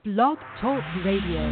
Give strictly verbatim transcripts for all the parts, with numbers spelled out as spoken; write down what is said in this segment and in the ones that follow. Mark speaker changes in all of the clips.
Speaker 1: Blog Talk Radio.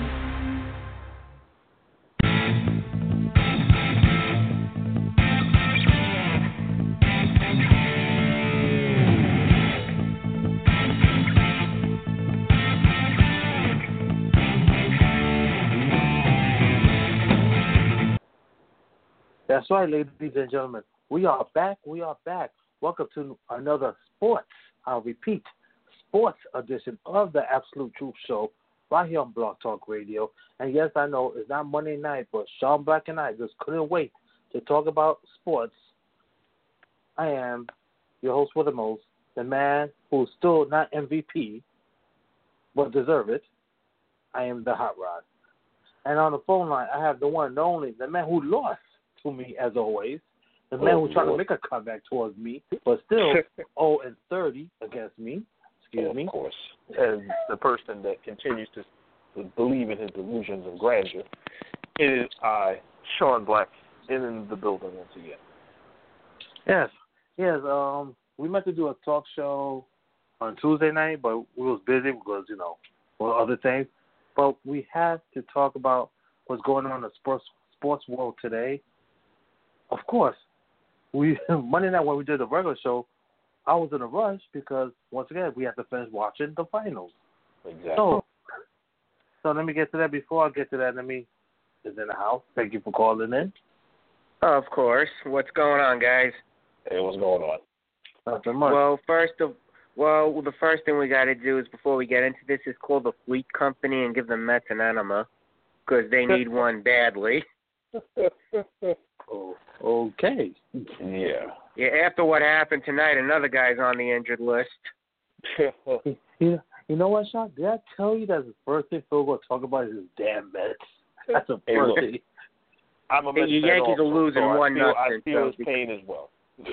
Speaker 2: That's right, ladies and gentlemen. We are back. We are back. Welcome to another sports, I'll repeat, sports edition of the Absolute Truth Show right here on Blog Talk Radio. And yes, I know it's not Monday night, but Sean Black and I just couldn't wait to talk about sports. I am your host for the most, the man who's still not M V P, but deserve it. I am the Hot Rod. And on the phone line, I have the one and only, the man who lost to me as always, the man
Speaker 3: oh,
Speaker 2: who's trying
Speaker 3: Lord.
Speaker 2: to make a comeback towards me, but still oh and thirty against me. Excuse
Speaker 3: oh,
Speaker 2: me.
Speaker 3: Of course. And the person that continues to believe in his delusions of grandeur, it is I, Sean Black, in the building once again.
Speaker 2: Yes, yes. Um, we meant to do a talk show on Tuesday night, but we was busy because you know, well, other things. But we had to talk about what's going on in the sports sports world today. Of course, we Monday night when we did the regular show, I was in a rush because once again we have to finish watching the finals.
Speaker 3: Exactly.
Speaker 2: So, so let me get to that. Before I get to that, let me is in the house. Thank you for calling in.
Speaker 4: Of course. What's going on, guys?
Speaker 3: Hey, what's going on?
Speaker 2: Nothing much.
Speaker 4: Well, first of well, the first thing we got to do is before we get into this is call the Fleet Company and give the Mets an enema because they need one badly.
Speaker 2: oh, okay.
Speaker 3: Yeah.
Speaker 4: Yeah. After what happened tonight, another guy's on the injured list.
Speaker 2: you, you know what, Sean? Did I tell you that the first thing Phil will talk about is his damn Mets? That's the
Speaker 3: Hey,
Speaker 2: first
Speaker 3: look,
Speaker 2: thing.
Speaker 3: I'm a
Speaker 4: Hey,
Speaker 3: Mets
Speaker 4: your
Speaker 3: fan
Speaker 4: Yankees
Speaker 3: also,
Speaker 4: are losing
Speaker 3: so
Speaker 4: one
Speaker 3: I feel,
Speaker 4: nothing.
Speaker 3: I feel his pain as well.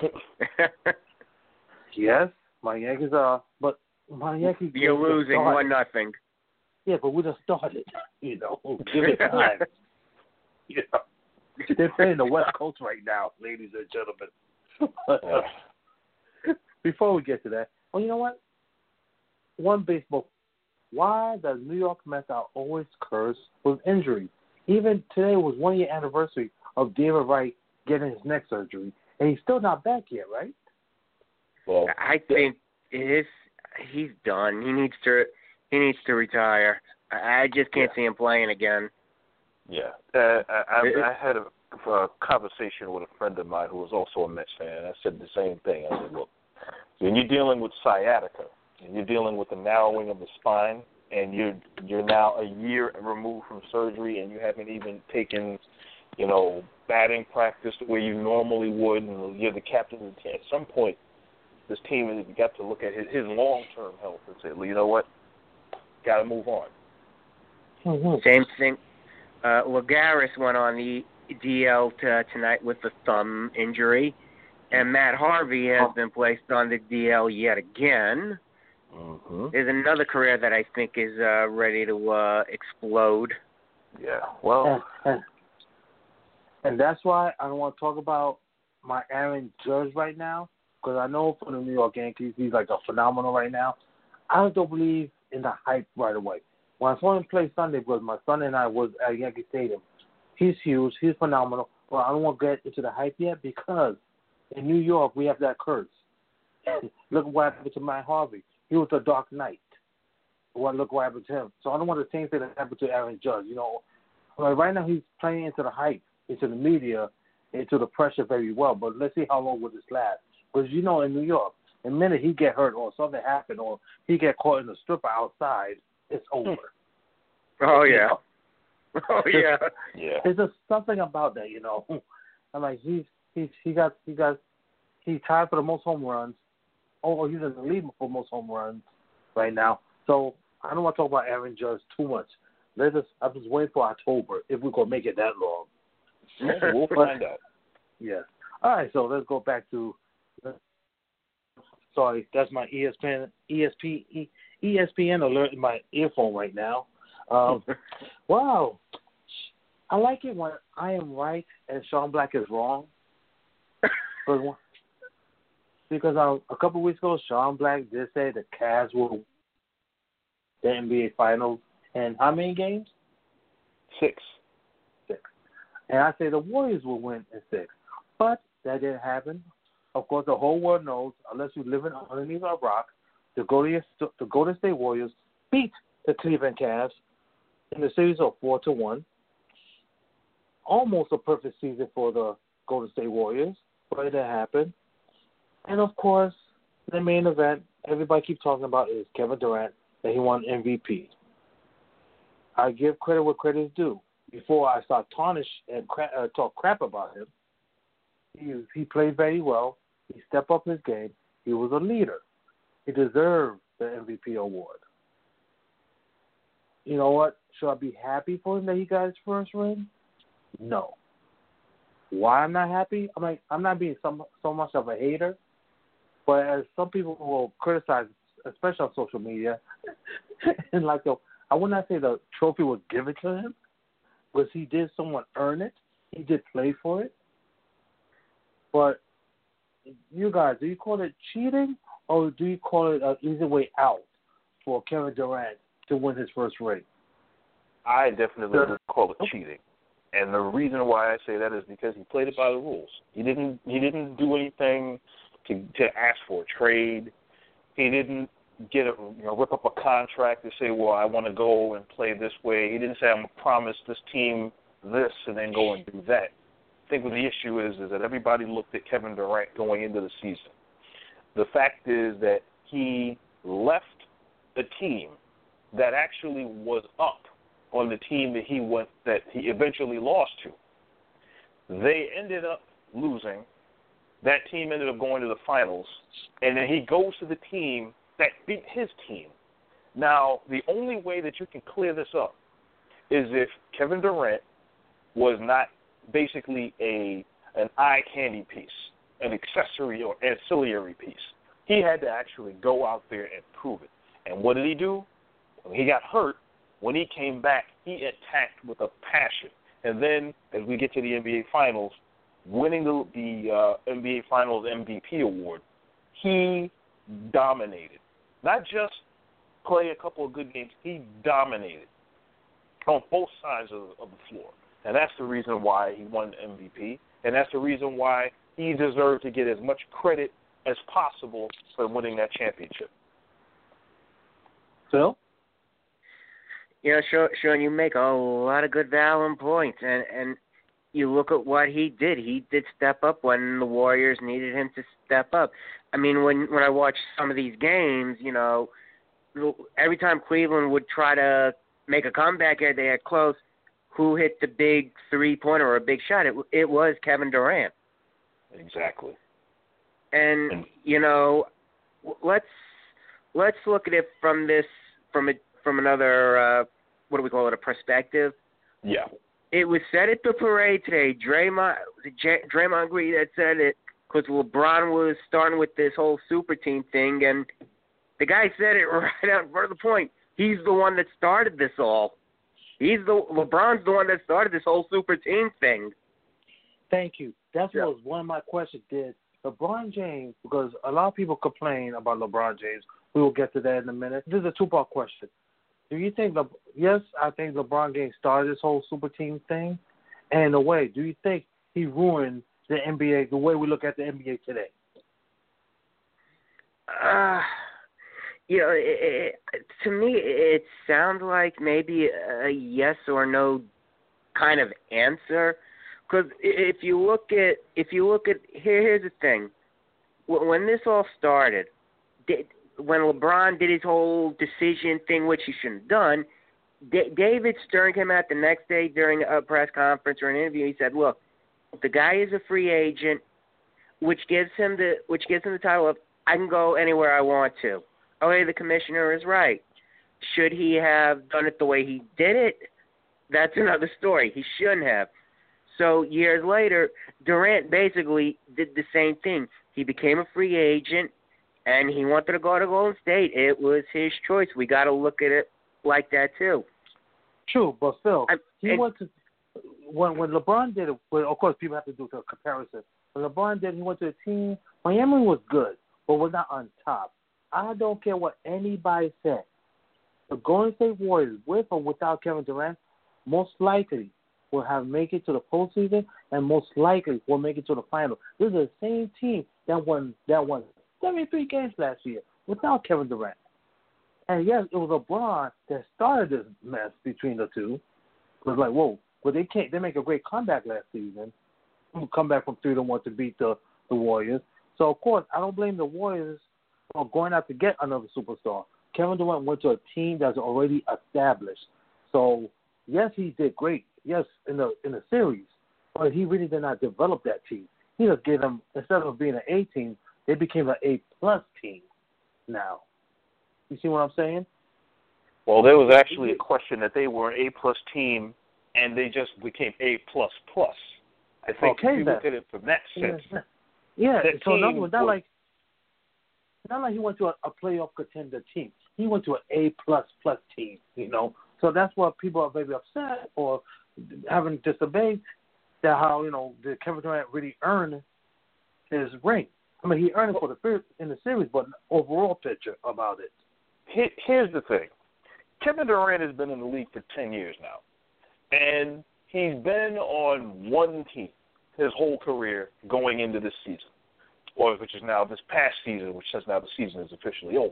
Speaker 2: Yes, my Yankees are, but my Yankees.
Speaker 4: You're losing one nothing.
Speaker 2: Yeah, but we just started. You know, give it time. You know, they're playing the West Coast right now, ladies and gentlemen. Before we get to that, well, you know what? One baseball. Why does New York Mets are always cursed with injury? Even today was one year anniversary of David Wright getting his neck surgery, and he's still not back yet, right?
Speaker 3: Well,
Speaker 4: I think it is. He's done. He needs to. He needs to retire. I, I just can't
Speaker 3: yeah.
Speaker 4: see him playing again.
Speaker 3: Yeah. Uh, I, I, I had a, a conversation with a friend of mine who was also a Mets fan, and I said the same thing. I said, look, when you're dealing with sciatica, and you're dealing with the narrowing of the spine, and you're you're now a year removed from surgery, and you haven't even taken, you know, batting practice the way you normally would, and you're the captain of the team. At some point, this team has got to look at his, his long-term health and say, well, you know what, got to move on.
Speaker 2: Mm-hmm.
Speaker 4: Same thing. Uh, Lagares went on the D L t- tonight with a thumb injury, and Matt Harvey has been placed on the D L yet again.
Speaker 3: Mm-hmm.
Speaker 4: There's another career that I think is uh, ready to uh, explode.
Speaker 3: Yeah, well.
Speaker 2: And, and, and that's why I don't want to talk about my Aaron Judge right now, because I know for the New York Yankees, he's like a phenomenal right now. I just don't believe in the hype right away. When I saw him play Sunday, because my son and I was at Yankee Stadium, he's huge, he's phenomenal, but I don't want to get into the hype yet because in New York, we have that curse. Look what happened to Matt Harvey. He was a dark knight. Well, look what happened to him. So I don't want the same thing that happened to Aaron Judge. You know, like right now he's playing into the hype, into the media, into the pressure very well. But let's see how long will this last. Because, you know, in New York, the minute he get hurt or something happen or he get caught in a stripper outside, it's over.
Speaker 4: Oh,
Speaker 2: You
Speaker 4: yeah.
Speaker 2: know?
Speaker 4: Oh, yeah.
Speaker 3: Yeah.
Speaker 2: There's just something about that, you know. I'm like, he's, he's, he got, he got, he's tied for the most home runs. Oh, he's in the lead for most home runs right now. So I don't want to talk about Aaron Judge too much. Let's just, I'm just waiting for October if we're going to make it that long.
Speaker 3: We'll find out.
Speaker 2: Yes. All right, so let's go back to, sorry, that's my E S P N, E S P, E S P N alert in my earphone right now. Um, wow. I like it when I am right and Sean Black is wrong. Because uh, a couple of weeks ago, Sean Black did say the Cavs will the N B A Finals And how many games?
Speaker 3: Six.
Speaker 2: Six. And I say the Warriors will win in six. But that didn't happen. Of course, the whole world knows, unless you live in underneath a rock, the Golden, the Golden State Warriors beat the Cleveland Cavs in the series of four to one. Almost a perfect season for the Golden State Warriors, but it didn't happen. And of course, the main event everybody keeps talking about is Kevin Durant, that he won M V P. I give credit where credit is due. Before I start tarnish and cra- uh, talk crap about him, he he played very well. He stepped up his game. He was a leader. He deserved the M V P award. You know what? Should I be happy for him that he got his first ring? No. Why I'm not happy? I'm like I'm not being so, so much of a hater, but as some people will criticize, especially on social media, and like the I would not say the trophy was given to him, because he did somewhat earn it. He did play for it. But you guys, do you call it cheating, or do you call it an easy way out for Kevin Durant to win his first ring?
Speaker 3: I definitely would call it cheating. And the reason why I say that is because he played it by the rules. He didn't he didn't do anything to to ask for a trade. He didn't get a you know, rip up a contract to say, well, I want to go and play this way. He didn't say, I'm going to promise this team this and then go and do that. I think what the issue is is that everybody looked at Kevin Durant going into the season. The fact is that he left a team that actually was up on the team that he went that he eventually lost to. They ended up losing. That team ended up going to the finals, and then he goes to the team that beat his team. Now, the only way that you can clear this up is if Kevin Durant was not basically a an eye candy piece, an accessory or ancillary piece. He had to actually go out there and prove it. And what did he do? When he got hurt, when he came back, he attacked with a passion. And then, as we get to the N B A Finals, winning the, the uh, N B A Finals M V P award, he dominated. Not just play a couple of good games, he dominated on both sides of, of the floor. And that's the reason why he won the M V P, and that's the reason why he deserved to get as much credit as possible for winning that championship.
Speaker 2: Phil?
Speaker 4: You know, Sean, you make a lot of good, valid points, and, and you look at what he did. He did step up when the Warriors needed him to step up. I mean, when, when I watch some of these games, you know, every time Cleveland would try to make a comeback here, they had close, who hit the big three-pointer or a big shot? It, it was Kevin Durant.
Speaker 3: Exactly.
Speaker 4: And,
Speaker 3: and
Speaker 4: you know, let's let's look at it from this from a from another uh, what do we call it? A perspective.
Speaker 3: Yeah. It
Speaker 4: was said at the parade today. Draymond Draymond Green that said it because LeBron was starting with this whole super team thing, and the guy said it right out in front of the point. He's the one that started this all. He's the LeBron's the one that started this whole super team thing.
Speaker 2: Thank you. That
Speaker 4: yeah.
Speaker 2: was one of my questions. Did LeBron James, because a lot of people complain about LeBron James. We will get to that in a minute. This is a two-part question. Do you think, Le- yes, I think LeBron James started this whole super team thing. And in a way, do you think he ruined the N B A, the way we look at the N B A today?
Speaker 4: Uh, you know, it, it, to me, it sounds like maybe a yes or no kind of answer. Because if you look at, if you look at, here, here's the thing. When this all started, when LeBron did his whole decision thing, which he shouldn't have done, D- David Stern came out the next day during a press conference or an interview. He said, "Look, the guy is a free agent, which gives him the which gives him the title of I can go anywhere I want to." Okay, the commissioner is right. Should he have done it the way he did it? That's another story. He shouldn't have. So years later, Durant basically did the same thing. He became a free agent, and he wanted to go to Golden State. It was his choice. We got to look at it like that too.
Speaker 2: True, but Phil,
Speaker 4: I,
Speaker 2: he
Speaker 4: and,
Speaker 2: went to when when LeBron did it. Well, of course, people have to do a comparison. When LeBron did, he went to a team. Miami was good, but was not on top. I don't care what anybody said. the Golden State Warriors, with or without Kevin Durant, most likely will have make it to the postseason, and most likely will make it to the final. This is the same team that won that won seventy-three games last year without Kevin Durant. And yes, it was LeBron that started this mess between the two. It was like, whoa, but they can't. They make a great comeback last season. Come back from three to one to beat the, the Warriors. So of course, I don't blame the Warriors for going out to get another superstar. Kevin Durant went to a team that's already established. So yes, he did great. Yes, in the in the series, but he really did not develop that team. He just gave them, instead of being an A team, they became an A plus team. Now, you see what I'm saying?
Speaker 3: Well, there was actually a question that they were an A plus team, and they just became A plus plus. I think
Speaker 2: okay,
Speaker 3: if you
Speaker 2: then.
Speaker 3: look at it from that sense,
Speaker 2: yeah. yeah.
Speaker 3: that
Speaker 2: So
Speaker 3: team
Speaker 2: not, not
Speaker 3: was,
Speaker 2: like not like he went to a, a playoff contender team. He went to an A plus plus team. You know, so that's why people are maybe upset or having disobeyed that how, you know, did Kevin Durant really earn his ring? I mean, he earned it for the first in the series, but overall picture about it.
Speaker 3: Here's the thing. Kevin Durant has been in the league for ten years now, and he's been on one team his whole career going into this season, or which is now this past season, which says now the season is officially over.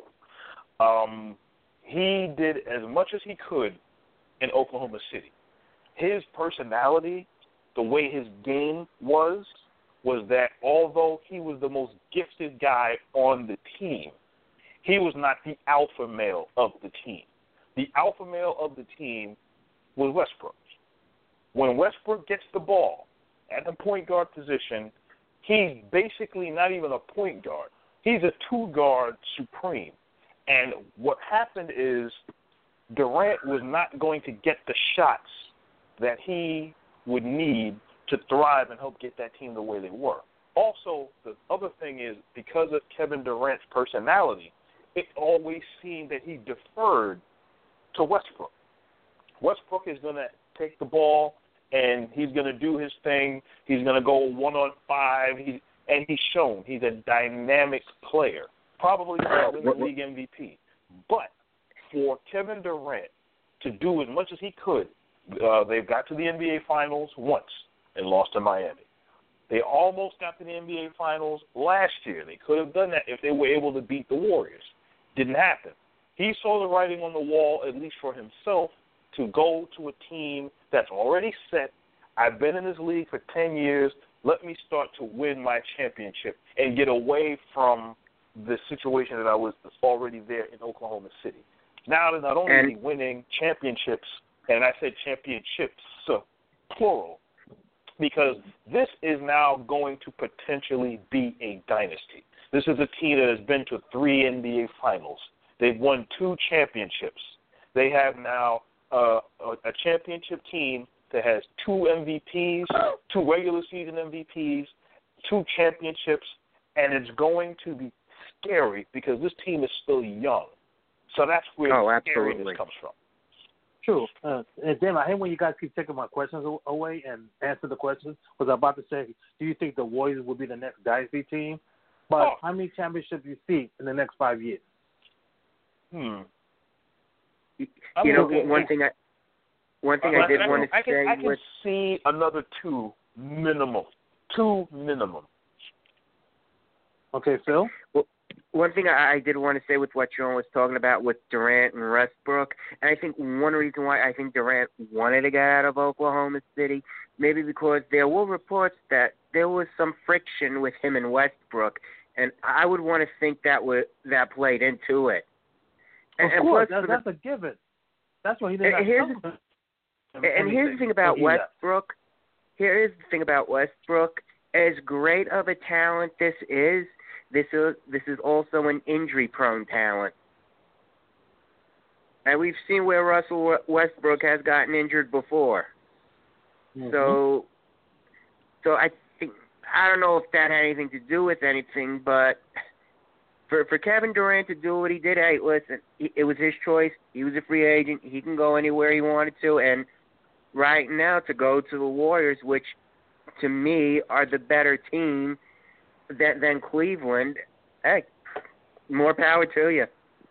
Speaker 3: Um, he did as much as he could in Oklahoma City. His personality, the way his game was, was that although he was the most gifted guy on the team, he was not the alpha male of the team. The alpha male of the team was Westbrook. When Westbrook gets the ball at the point guard position, he's basically not even a point guard. He's a two-guard supreme. And what happened is Durant was not going to get the shots that he would need to thrive and help get that team the way they were. Also, the other thing is, because of Kevin Durant's personality, it always seemed that he deferred to Westbrook. Westbrook is going to take the ball, and he's going to do his thing. He's going to go one on five, he, and he's shown he's a dynamic player, probably going to win the league M V P. But for Kevin Durant to do as much as he could, uh, they've got to the N B A Finals once and lost to Miami. They almost got to the N B A Finals last year. They could have done that if they were able to beat the Warriors. Didn't happen. He saw the writing on the wall, at least for himself, to go to a team that's already set. I've been in this league for ten years. Let me start to win my championship and get away from the situation that I was already there in Oklahoma City. Now they're not only
Speaker 4: and,
Speaker 3: winning championships, and I said championships, uh, plural, because this is now going to potentially be a dynasty. This is a team that has been to three N B A Finals. They've won two championships. They have now uh, a, a championship team that has two M V Ps, two regular season M V Ps, two championships, and it's going to be scary because this team is still young. So that's where
Speaker 4: oh,
Speaker 3: the scariness comes from.
Speaker 2: True. Uh, and then I hate when you guys keep taking my questions away and answer the questions. Was I about to say, do you think the Warriors will be the next dynasty team? But oh. how many championships do you see in the next five years?
Speaker 3: Hmm.
Speaker 4: You, you know, one thing I one thing uh, I did I, want to
Speaker 3: I can,
Speaker 4: say
Speaker 3: I can
Speaker 4: was
Speaker 3: see another two minimum. Two minimum.
Speaker 2: Okay, Phil?
Speaker 4: Well, one thing I, I did want to say with what John was talking about with Durant and Westbrook, and I think one reason why I think Durant wanted to get out of Oklahoma City, maybe because there were reports that there was some friction with him and Westbrook, and I would want to think that would, that played into it.
Speaker 2: And, of course, and that's, that's the, a given. That's what he did.
Speaker 4: And, here's, the, and here's the thing about Westbrook. Here is the thing about Westbrook. As great of a talent this is, this is this is also an injury-prone talent. And we've seen where Russell Westbrook has gotten injured before. Mm-hmm. So, so I think I don't know if that had anything to do with anything, but for for Kevin Durant to do what he did, hey, listen, it was his choice. He was a free agent. He can go anywhere he wanted to, and right now to go to the Warriors, which to me are the better team than, than Cleveland, hey, more power to you.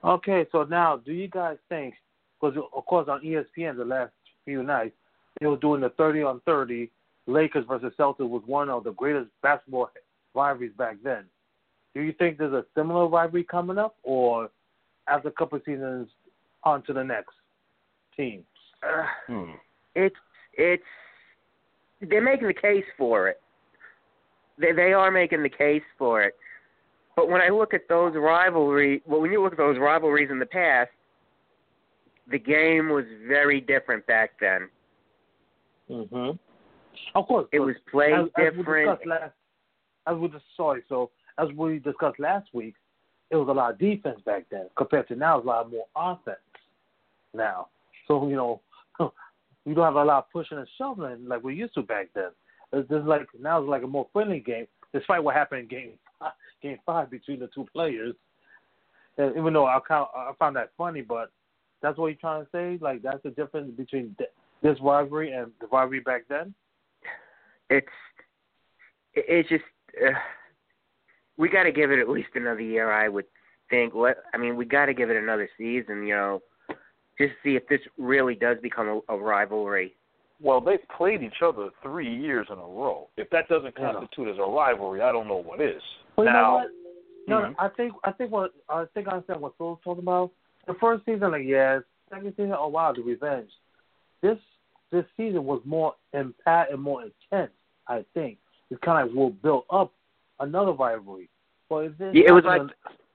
Speaker 2: Okay, so now, do you guys think? Because of course on E S P N the last few nights they were doing the thirty on thirty. Lakers versus Celtics was one of the greatest basketball rivalries back then. Do you think there's a similar rivalry coming up, or after a couple of seasons, on to the next team?
Speaker 4: Uh,
Speaker 3: Hmm.
Speaker 4: It's it's they're making the case for it. They they are making the case for it. But when I look at those rivalry, well, when you look at those rivalries in the past, the game was very different back then.
Speaker 2: Mm-hmm. Of course,
Speaker 4: it was played
Speaker 2: as,
Speaker 4: different.
Speaker 2: As we discussed last, as we just, sorry, so as we discussed last week, it was a lot of defense back then compared to now. It's a lot more offense now. So you know, you don't have a lot of pushing and shoving like we used to back then. It's just like now it's like a more friendly game, despite what happened in game five, game five between the two players. And even though I count, I found that funny, but that's what you're trying to say. Like that's the difference between this rivalry and the rivalry back then.
Speaker 4: It's it's just uh, we got to give it at least another year. I would think. Let I mean, we got to give it another season. You know, just to see if this really does become a, a rivalry.
Speaker 3: Well, they've played each other three years in a row. If that doesn't constitute yeah. as a rivalry, I don't know what is.
Speaker 2: Well,
Speaker 3: now,
Speaker 2: you know what? No,
Speaker 3: mm-hmm.
Speaker 2: no, I think I think what I think I understand what Phil's talking about. The first season, like yes. Second season, oh wow, the revenge. This this season was more impact and more intense. I think it's kind of like will build up another rivalry. But if this
Speaker 4: yeah, it was like
Speaker 2: an,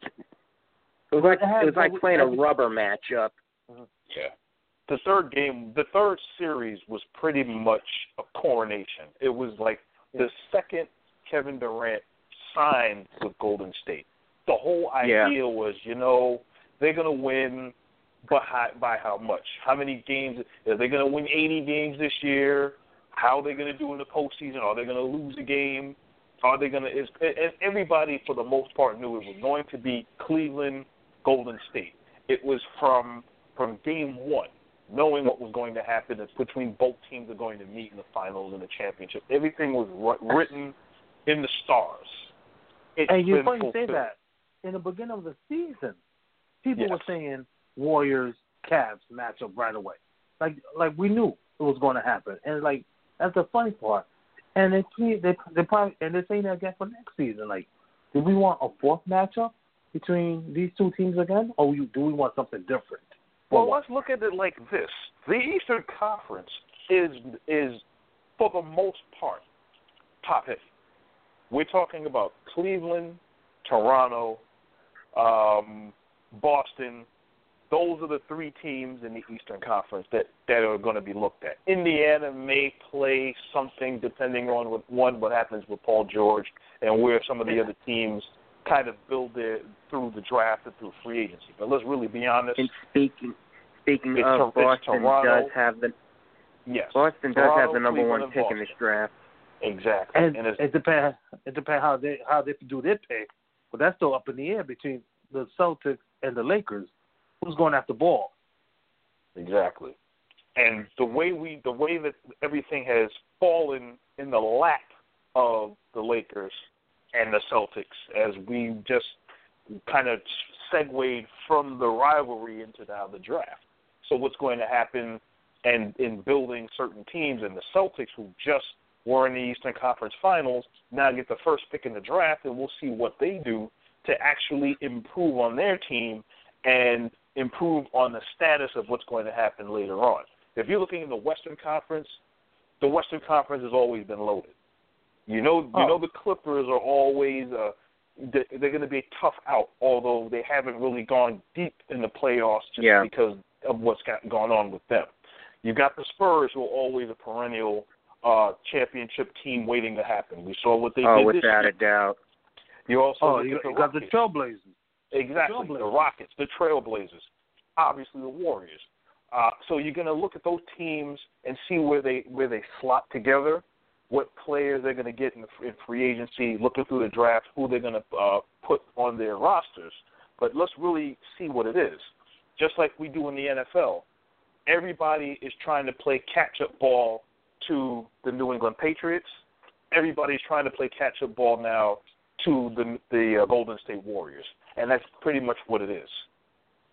Speaker 4: it was like
Speaker 2: it,
Speaker 4: it was like playing a rubber matchup.
Speaker 3: Yeah. The third game, the third series was pretty much a coronation. It was like the second Kevin Durant signed with Golden State. The whole idea
Speaker 4: yeah.
Speaker 3: was, you know, they're going to win, but how, by how much? How many games? Are they going to win eighty games this year? How are they going to do in the postseason? Are they going to lose a game? Are they going to? Is, and everybody, for the most part, knew it was going to be Cleveland, Golden State. It was from from game one, knowing what was going to happen is between both teams are going to meet in the finals and the championship. Everything was written in the stars. It's
Speaker 2: and you're funny
Speaker 3: to
Speaker 2: say that. In the beginning of the season, people
Speaker 3: yes.
Speaker 2: were saying Warriors, Cavs matchup right away. Like like we knew it was going to happen, and like that's the funny part. And they they they probably and they're saying that again for next season. Like, do we want a fourth matchup between these two teams again, or do we want something different?
Speaker 3: Well, what? Let's look at it like this: the Eastern Conference is is for the most part top heavy. We're talking about Cleveland, Toronto, um, Boston. Those are the three teams in the Eastern Conference that, that are going to be looked at. Indiana may play something depending on what, one, what happens with Paul George and where some of the other teams kind of build their through the draft and through free agency. But let's really be honest.
Speaker 4: And speaking speaking
Speaker 3: it's,
Speaker 4: of,
Speaker 3: it's
Speaker 4: Boston
Speaker 3: Toronto,
Speaker 4: does have the
Speaker 3: yes,
Speaker 4: Boston
Speaker 3: Toronto,
Speaker 4: does have the number
Speaker 3: Cleveland,
Speaker 4: one pick in this draft.
Speaker 3: Exactly.
Speaker 2: And,
Speaker 3: and
Speaker 2: it depends. It depends how they how they do their pick. But that's still up in the air between the Celtics and the Lakers. Who's going after the ball?
Speaker 3: Exactly. And the way we, the way that everything has fallen in the lap of the Lakers and the Celtics, as we just kind of segued from the rivalry into now the draft. So what's going to happen, and in building certain teams, and the Celtics, who just were in the Eastern Conference Finals, now get the first pick in the draft, and we'll see what they do to actually improve on their team and improve on the status of what's going to happen later on. If you're looking in the Western Conference, the Western Conference has always been loaded. You know,
Speaker 2: oh.
Speaker 3: you know the Clippers are always uh, they're going to be a tough out, although they haven't really gone deep in the playoffs just
Speaker 4: yeah.
Speaker 3: because of what's got, gone on with them. You got the Spurs, who are always a perennial uh, championship team waiting to happen. We saw what they
Speaker 4: oh,
Speaker 3: did this
Speaker 4: without
Speaker 3: year.
Speaker 4: a doubt.
Speaker 3: You also
Speaker 2: oh,
Speaker 3: look
Speaker 2: you,
Speaker 3: at the
Speaker 2: you got the
Speaker 3: Rockets.
Speaker 2: Trailblazers.
Speaker 3: Exactly,
Speaker 2: the,
Speaker 3: the Rockets, the Trailblazers, obviously the Warriors. Uh, so you're going to look at those teams and see where they where they slot together, what players they're going to get in, the, in free agency, looking through the draft, who they're going to uh, put on their rosters. But let's really see what it is. Just like we do in the N F L, everybody is trying to play catch-up ball to the New England Patriots. Everybody's trying to play catch-up ball now to the the uh, Golden State Warriors, and that's pretty much what it is.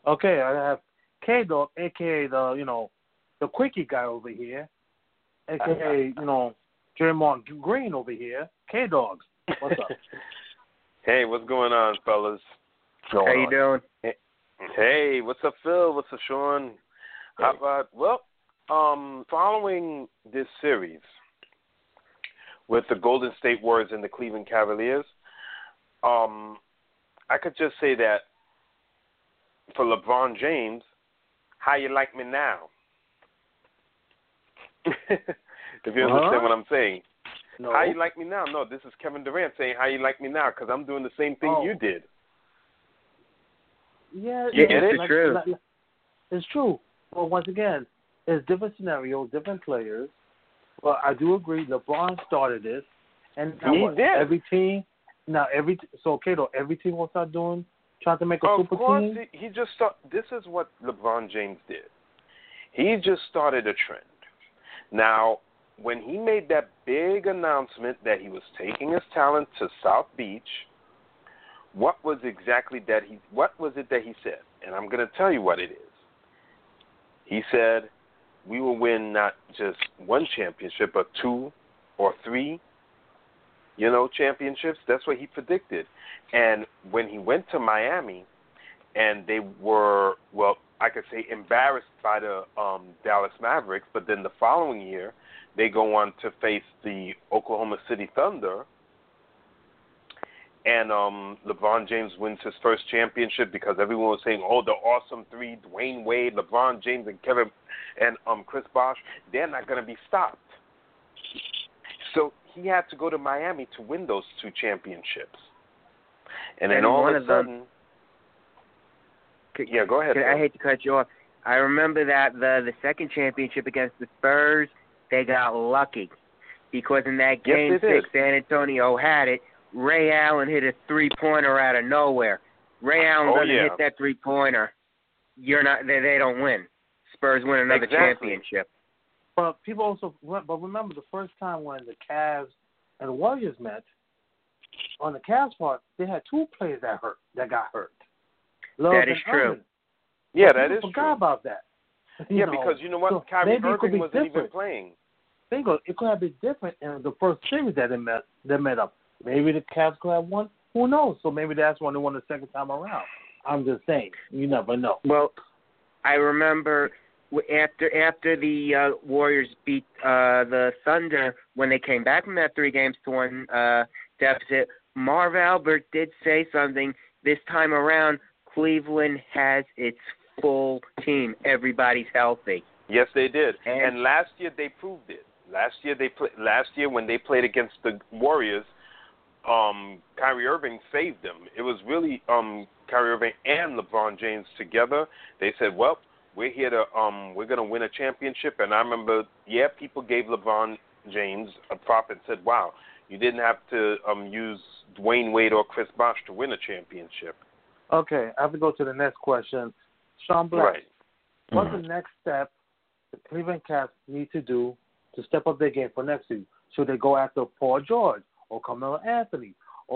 Speaker 2: Okay, I have K-Dog, a k a the, you know, the quickie guy over here, a k a, you know, Draymond Green over here. K-Dogs, what's up?
Speaker 5: Hey, what's going on, fellas?
Speaker 4: How you doing?
Speaker 5: Hey, hey, what's up, Phil? What's up, Sean? How about, well, um, following this series with the Golden State Warriors and the Cleveland Cavaliers, um, I could just say that for LeBron James, how you like me now? If you
Speaker 2: Uh-huh.
Speaker 5: understand what I'm saying.
Speaker 2: No.
Speaker 5: How you like me now? No, this is Kevin Durant saying how you like me now because I'm doing the same thing
Speaker 2: Oh.
Speaker 5: you did.
Speaker 2: Yeah,
Speaker 5: You
Speaker 2: yeah,
Speaker 5: get it?
Speaker 2: like-
Speaker 4: True.
Speaker 2: like- like- it's true. Well, once again, it's different scenarios, different players. But I do agree, LeBron started this, and now
Speaker 5: He
Speaker 2: what,
Speaker 5: did.
Speaker 2: every team, now every so Kato, every team will start doing, trying to make a
Speaker 5: Of
Speaker 2: super
Speaker 5: course,
Speaker 2: team.
Speaker 5: he, he just start. This is what LeBron James did. He just started a trend. Now, when he made that big announcement that he was taking his talent to South Beach, what was exactly that he? What was it that he said? And I'm going to tell you what it is. He said, "We will win not just one championship, but two or three, you know, championships." That's what he predicted. And when he went to Miami, and they were, well, I could say embarrassed by the um, Dallas Mavericks, but then the following year, they go on to face the Oklahoma City Thunder, and um, LeBron James wins his first championship because everyone was saying, "Oh, the awesome three: Dwayne Wade, LeBron James, and Kevin and um, Chris Bosh. They're not going to be stopped." So he had to go to Miami to win those two championships, and then
Speaker 4: And
Speaker 5: all
Speaker 4: one
Speaker 5: of a
Speaker 4: of them-
Speaker 5: sudden, yeah, go ahead.
Speaker 4: I
Speaker 5: Phil.
Speaker 4: hate to cut you off. I remember that the the second championship against the Spurs, they got lucky because in that
Speaker 5: Yes,
Speaker 4: game
Speaker 5: they did.
Speaker 4: six, San Antonio had it. Ray Allen hit a three pointer out of nowhere. Ray Allen
Speaker 5: Oh,
Speaker 4: doesn't
Speaker 5: yeah.
Speaker 4: hit that three pointer. You're not. They, they don't win. Spurs win another
Speaker 5: Exactly.
Speaker 4: championship.
Speaker 2: But people also, but remember the first time when the Cavs and the Warriors met, on the Cavs part, they had two players that hurt, that got hurt. Love
Speaker 4: That is
Speaker 2: and
Speaker 4: true.
Speaker 2: Irving.
Speaker 5: Yeah,
Speaker 2: People
Speaker 5: that is
Speaker 2: forgot
Speaker 5: true.
Speaker 2: about that. You
Speaker 5: Yeah,
Speaker 2: know,
Speaker 5: because you know what,
Speaker 2: so
Speaker 5: Kyrie
Speaker 2: maybe it could
Speaker 5: Irving
Speaker 2: be
Speaker 5: wasn't even
Speaker 2: different.
Speaker 5: playing.
Speaker 2: Think of, it could have been different in the first series that they met. They met up. Maybe the Cavs could have won. Who knows? So maybe that's when they won the second time around. I'm just saying. You never know.
Speaker 4: Well, I remember w- after after the uh, Warriors beat uh, the Thunder when they came back from that three games to one uh, deficit. Marv Albert did say something this time around. Cleveland has its full team. Everybody's healthy.
Speaker 5: Yes, they did.
Speaker 4: And-
Speaker 5: And last year they proved it. Last year they play, last year when they played against the Warriors, um, Kyrie Irving saved them. It was really um, Kyrie Irving and LeBron James together. They said, "Well, we're here to um, we're going to win a championship." And I remember, yeah, people gave LeBron James a prop and said, "Wow, you didn't have to um, use Dwayne Wade or Chris Bosh to win a championship."
Speaker 2: Okay, I have to go to the next question. Sean Black,
Speaker 5: Right.
Speaker 2: what's the next step the Cleveland Cavs need to do to step up their game for next season? Should they go after Paul George or Carmelo Anthony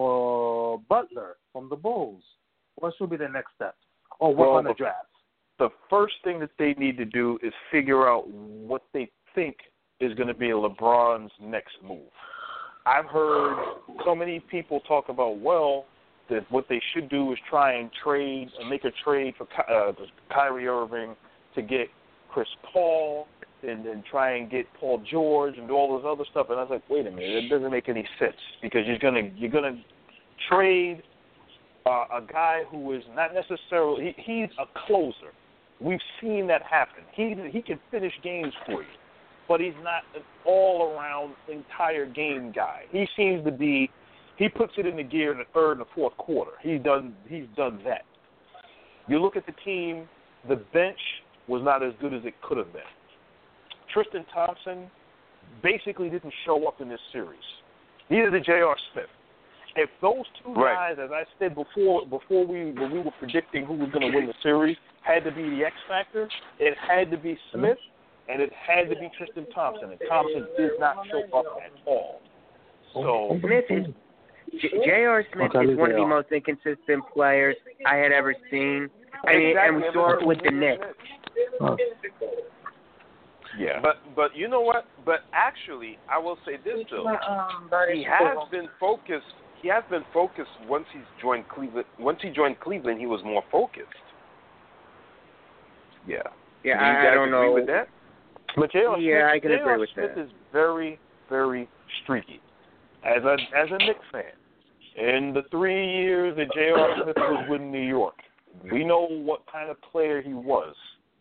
Speaker 2: or Butler from the Bulls? What should be the next step? Or work
Speaker 3: Well,
Speaker 2: on the
Speaker 3: the-
Speaker 2: draft?
Speaker 3: The first thing that they need to do is figure out what they think is going to be LeBron's next move. I've heard so many people talk about, well, that what they should do is try and trade and make a trade for Ky- uh, Kyrie Irving to get Chris Paul and then try and get Paul George and do all this other stuff. And I was like, wait a minute, it doesn't make any sense because you're gonna you're gonna trade uh, a guy who is not necessarily he, he's a closer. We've seen that happen. He he can finish games for you, but he's not an all-around entire game guy. He seems to be he puts it in the gear in the third and the fourth quarter. He's done he's done that. You look at the team, the bench was not as good as it could have been. Tristan Thompson basically didn't show up in this series. Neither did J R. Smith. If those two
Speaker 5: Right.
Speaker 3: guys, as I said before, before we when we were predicting who was going to win the series, had to be the X factor, it had to be Smith, and it had to be Tristan Thompson. And Thompson did not show up at all. So
Speaker 4: Smith is J R. Smith
Speaker 2: Okay,
Speaker 4: is one of the
Speaker 2: J R.
Speaker 4: most inconsistent players I had ever seen. I mean, and we saw it with the Knicks.
Speaker 2: Oh.
Speaker 3: Yeah.
Speaker 5: But but you know what? But actually, I will say this though. He has been focused. He has been focused once he's joined Cleveland. Once he joined Cleveland, he was more focused.
Speaker 3: Yeah.
Speaker 4: Yeah,
Speaker 5: Do you
Speaker 4: I,
Speaker 5: guys
Speaker 4: I don't
Speaker 5: agree
Speaker 4: know.
Speaker 5: with that?
Speaker 3: But J R.
Speaker 4: Yeah,
Speaker 3: Smith,
Speaker 4: I can
Speaker 3: J
Speaker 4: agree
Speaker 3: R.
Speaker 4: with
Speaker 3: Smith
Speaker 4: that.
Speaker 3: is very, very streaky. As a as a Knicks fan, in the three years that J R. Smith was with New York, we know what kind of player he was.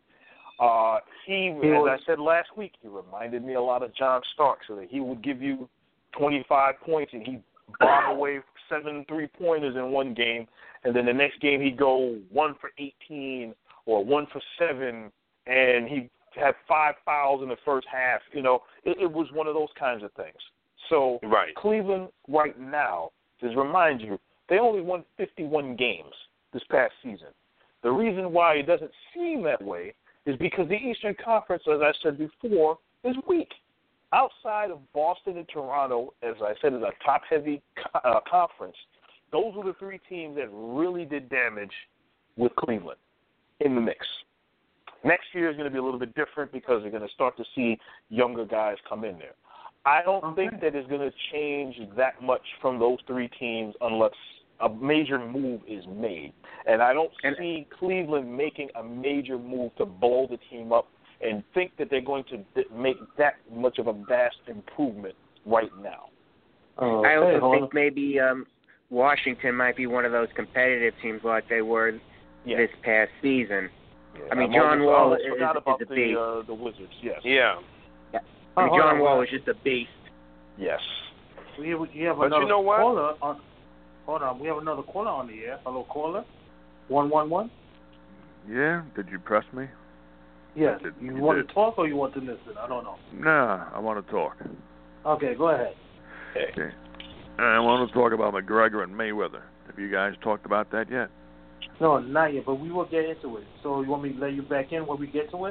Speaker 3: Uh, he,
Speaker 2: He
Speaker 3: as
Speaker 2: was,
Speaker 3: I said last week, he reminded me a lot of John Stark, so that he would give you twenty-five points and he'd bomb away seven three-pointers in one game, and then the next game he'd go one for eighteen or one for seven, and he had five fouls in the first half. You know, it, it was one of those kinds of things. So
Speaker 5: Right.
Speaker 3: Cleveland right now, just remind you, they only won fifty-one games this past season. The reason why it doesn't seem that way is because the Eastern Conference, as I said before, is weak. Outside of Boston and Toronto, as I said, is a top-heavy uh, conference. Those were the three teams that really did damage with Cleveland in the mix. Next year is going to be a little bit different because you're going to start to see younger guys come in there. I don't
Speaker 2: Okay.
Speaker 3: think that it's going to change that much from those three teams unless a major move is made. And I don't
Speaker 4: And-
Speaker 3: see Cleveland making a major move to blow the team up and think that they're going to make that much of a vast improvement right now.
Speaker 2: Oh,
Speaker 4: I
Speaker 2: okay,
Speaker 4: also
Speaker 2: hold
Speaker 4: think
Speaker 2: on.
Speaker 4: maybe um, Washington might be one of those competitive teams like they were
Speaker 3: Yeah.
Speaker 4: this past season.
Speaker 3: Yeah.
Speaker 4: I mean,
Speaker 3: I'm
Speaker 4: John
Speaker 3: almost,
Speaker 4: Wall
Speaker 3: I almost
Speaker 4: is-
Speaker 3: forgot
Speaker 4: is
Speaker 3: about
Speaker 4: a
Speaker 3: the,
Speaker 4: beast.
Speaker 3: uh, the Wizards, yes.
Speaker 5: Yeah.
Speaker 4: I mean,
Speaker 2: Oh, hold
Speaker 4: John
Speaker 2: on,
Speaker 4: Wall
Speaker 2: hold
Speaker 4: is just a beast.
Speaker 3: Yes.
Speaker 2: We have, we have
Speaker 5: But
Speaker 2: another
Speaker 5: you know what?
Speaker 2: caller on. Hold on, we have another caller on the air. Hello, caller. One one one.
Speaker 6: Yeah, did you press me?
Speaker 2: Yes.
Speaker 6: Did-
Speaker 2: You
Speaker 6: you
Speaker 2: want
Speaker 6: did.
Speaker 2: to talk or you want to listen? I don't know.
Speaker 6: Nah, I want to talk.
Speaker 2: Okay, go ahead.
Speaker 6: Okay. I want to talk about McGregor and Mayweather. Have you guys talked about that yet?
Speaker 2: No, not yet, but we will get into it. So you want me to let you back in when we get to it?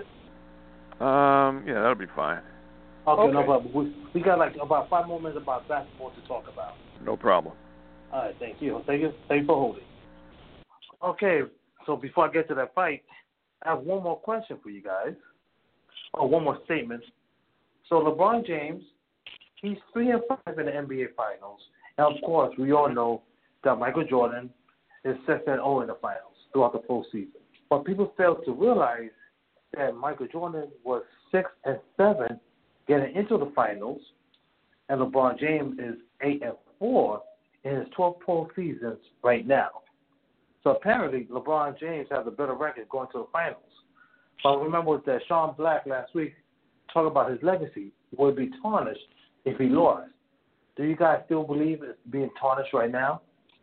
Speaker 6: Um, yeah, that'll be fine.
Speaker 2: Okay, no
Speaker 3: Okay.
Speaker 2: problem. We, we got like about five more minutes about basketball to talk about.
Speaker 6: No problem.
Speaker 2: All right, thank you. Thank you. Thank you for holding. Okay, so before I get to that fight, I have one more question for you guys. Oh, one more statement. So LeBron James, he's three and five in the N B A Finals, and of course, we all know that Michael Jordan is six and zero in the finals throughout the full season. But people fail to realize that Michael Jordan was six and seven getting into the finals, and LeBron James is eight and four in his twelve full seasons right now. So apparently, LeBron James has a better record going to the finals. But remember that Sean Black last week talked about his legacy would be tarnished if he lost. Do you guys still believe it's being tarnished right now?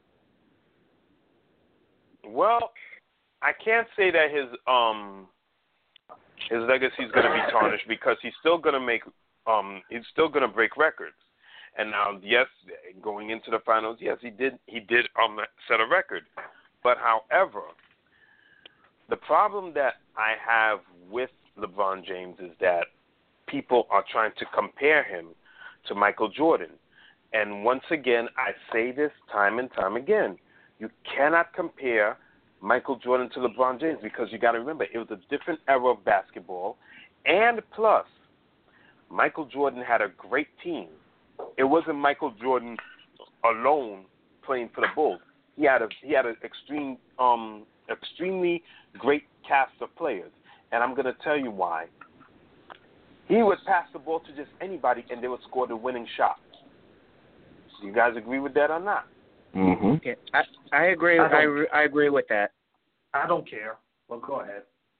Speaker 5: Well, I can't say that his um his legacy is going to be tarnished because he's still going to make um he's still going to break records. And now, yes, going into the finals, yes, he did he did um set a record. But however, the problem that I have with LeBron James is that people are trying to compare him to Michael Jordan. And once again, I say this time and time again. You cannot compare Michael Jordan to LeBron James because you got to remember, it was a different era of basketball. And plus, Michael Jordan had a great team. It wasn't Michael Jordan alone playing for the Bulls. He had a he had an extreme um extremely great cast of players, and I'm going to tell you why. He would pass the ball to just anybody, and they would score the winning shot. Do you guys agree with that or not?
Speaker 3: Mm-hmm.
Speaker 4: Yeah, I I agree.
Speaker 2: I
Speaker 4: I,
Speaker 2: don't-
Speaker 4: I, I agree with that.
Speaker 2: I don't care. Well, go ahead.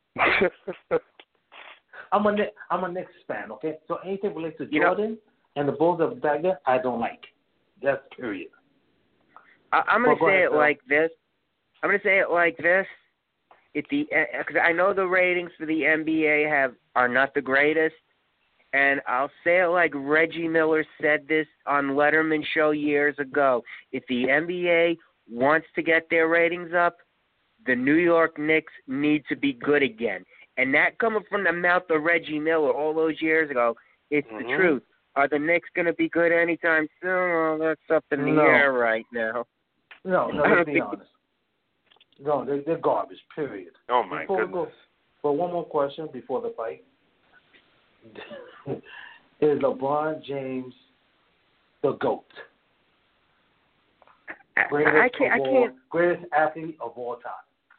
Speaker 2: I'm a Knick- I'm a Knicks fan, okay? So anything related to
Speaker 4: You know-
Speaker 2: Jordan and the Bulls of back then, I don't like. That's period.
Speaker 4: I, I'm
Speaker 2: Well,
Speaker 4: going to
Speaker 2: go
Speaker 4: say
Speaker 2: ahead,
Speaker 4: it
Speaker 2: Phil.
Speaker 4: like this. I'm going to say it like this. At the because I know the ratings for the N B A have are not the greatest, and I'll say it like Reggie Miller said this on Letterman show years ago. If the N B A wants to get their ratings up, the New York Knicks need to be good again. And that coming from the mouth of Reggie Miller all those years ago, it's
Speaker 5: Mhm.
Speaker 4: the truth. Are the Knicks going to be good anytime soon? Well, that's up in the
Speaker 2: No.
Speaker 4: air right now.
Speaker 2: No, no,
Speaker 4: I don't
Speaker 2: let's be
Speaker 4: think-
Speaker 2: honest. No, they're, they're garbage, period.
Speaker 5: Oh, my
Speaker 2: before
Speaker 5: goodness.
Speaker 2: We go, but one more question before the fight. Is LeBron James the GOAT? Greatest,
Speaker 4: I can't. I
Speaker 2: of all,
Speaker 4: can't.
Speaker 2: greatest athlete of all time.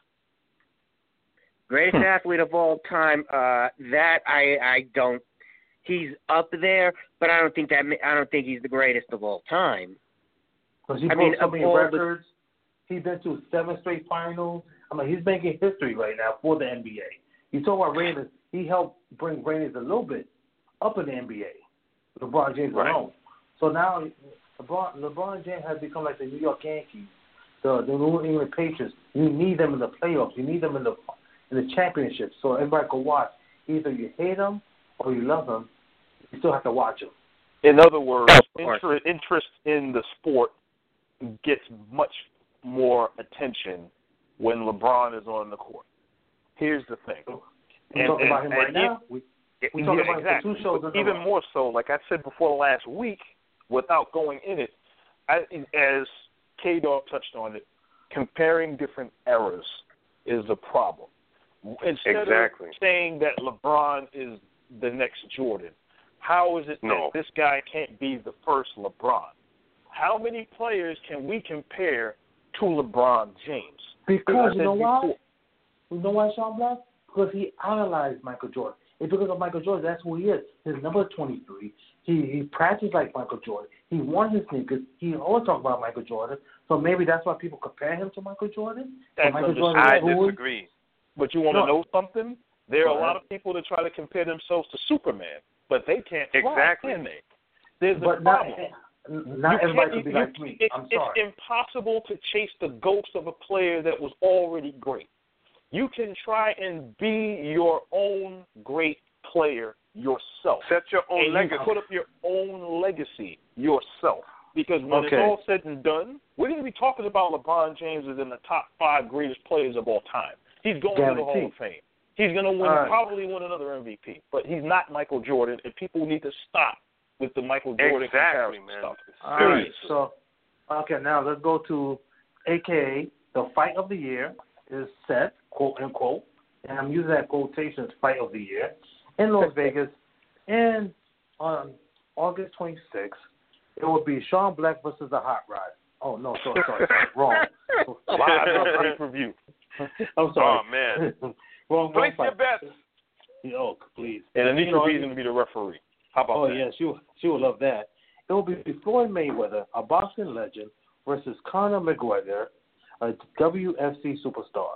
Speaker 4: Greatest athlete of all time. Uh, that I I don't. He's up there, but I don't think that. I don't think he's the greatest of all time.
Speaker 2: Because he
Speaker 4: I
Speaker 2: broke
Speaker 4: mean,
Speaker 2: so
Speaker 4: of
Speaker 2: many
Speaker 4: all the-
Speaker 2: records. He's been to seven straight finals. I mean, he's making history right now for the N B A. You talk about Raiders. He helped bring Raiders a little bit up in the N B A. LeBron James
Speaker 5: Right.
Speaker 2: alone. So now LeBron, LeBron James has become like the New York Yankees, the the New England Patriots. You need them in the playoffs. You need them in the in the championship. So everybody can watch. Either you hate them or you love them. You still have to watch them.
Speaker 3: In other words,
Speaker 4: Of course.
Speaker 3: interest, interest in the sport gets much more attention when LeBron is on the court. Here's the thing.
Speaker 2: We're
Speaker 3: And-
Speaker 2: talking
Speaker 3: and-
Speaker 2: about him right
Speaker 3: and
Speaker 2: now. We, we talking
Speaker 3: yeah,
Speaker 2: about him for
Speaker 3: exactly.
Speaker 2: two shows
Speaker 3: But
Speaker 2: in a
Speaker 3: even
Speaker 2: row.
Speaker 3: more so, like I said before last week, without going in it, I, as K-Dog touched on it, comparing different eras is a problem. Instead
Speaker 5: Exactly.
Speaker 3: of saying that LeBron is the next Jordan, how is it
Speaker 5: No.
Speaker 3: that this guy can't be the first LeBron? How many players can we compare to LeBron James?
Speaker 2: Because
Speaker 3: I
Speaker 2: you know
Speaker 3: said
Speaker 2: why?
Speaker 3: before-
Speaker 2: You know why, Sean Black? Because he idolized Michael Jordan. It's because of Michael Jordan. That's who he is. His number twenty-three. He he practiced like Michael Jordan. He won his sneakers. He always talk about Michael Jordan. So maybe that's why people compare him to Michael Jordan. So
Speaker 3: That's
Speaker 2: Michael
Speaker 3: understandable.
Speaker 2: Jordan
Speaker 5: I
Speaker 2: is who he-
Speaker 5: disagree.
Speaker 3: But you want to
Speaker 2: No.
Speaker 3: know something? There are
Speaker 2: Go
Speaker 3: a lot
Speaker 2: ahead.
Speaker 3: of people that try to compare themselves to Superman, but they can't fly,
Speaker 5: Exactly.
Speaker 3: can they? There's a
Speaker 2: But not,
Speaker 3: problem.
Speaker 2: not
Speaker 3: You
Speaker 2: everybody
Speaker 3: can't-
Speaker 2: could be
Speaker 3: you-
Speaker 2: like me.
Speaker 3: It's,
Speaker 2: I'm sorry.
Speaker 3: it's impossible to chase the ghost of a player that was already great. You can try and be your own great player yourself.
Speaker 5: Set your own
Speaker 3: and
Speaker 5: legacy.
Speaker 3: you put up your own legacy yourself. Because when
Speaker 2: Okay.
Speaker 3: it's all said and done, we're going to be talking about LeBron James as in the top five greatest players of all time. He's going to the Hall
Speaker 2: Guaranteed.
Speaker 3: of Fame. He's going to win,
Speaker 2: All right.
Speaker 3: probably win another M V P. But he's not Michael Jordan, and people need to stop with the Michael Jordan
Speaker 5: Exactly,
Speaker 3: comparison
Speaker 5: man.
Speaker 3: stuff.
Speaker 2: All right.
Speaker 3: Seriously.
Speaker 2: So, okay, now let's go to A K A the fight of the year is set, quote unquote, and I'm using that quotations, fight of the year, in Las Vegas, and on August twenty-sixth, it will be Sean Black versus the Hot Rod. Oh no, sorry, sorry, sorry. wrong.
Speaker 3: Live on pay-per-view.
Speaker 2: I'm sorry.
Speaker 5: Oh, man.
Speaker 2: wrong,
Speaker 5: Place
Speaker 2: wrong
Speaker 5: your
Speaker 2: fight.
Speaker 5: bets.
Speaker 2: Oh, please.
Speaker 3: And Anitra
Speaker 2: You know,
Speaker 3: Reed is going to be the referee. How about
Speaker 2: Oh
Speaker 3: that?
Speaker 2: yeah, she will, she will love that. It will be Floyd Mayweather, a boxing legend, versus Conor McGregor, a W F C superstar.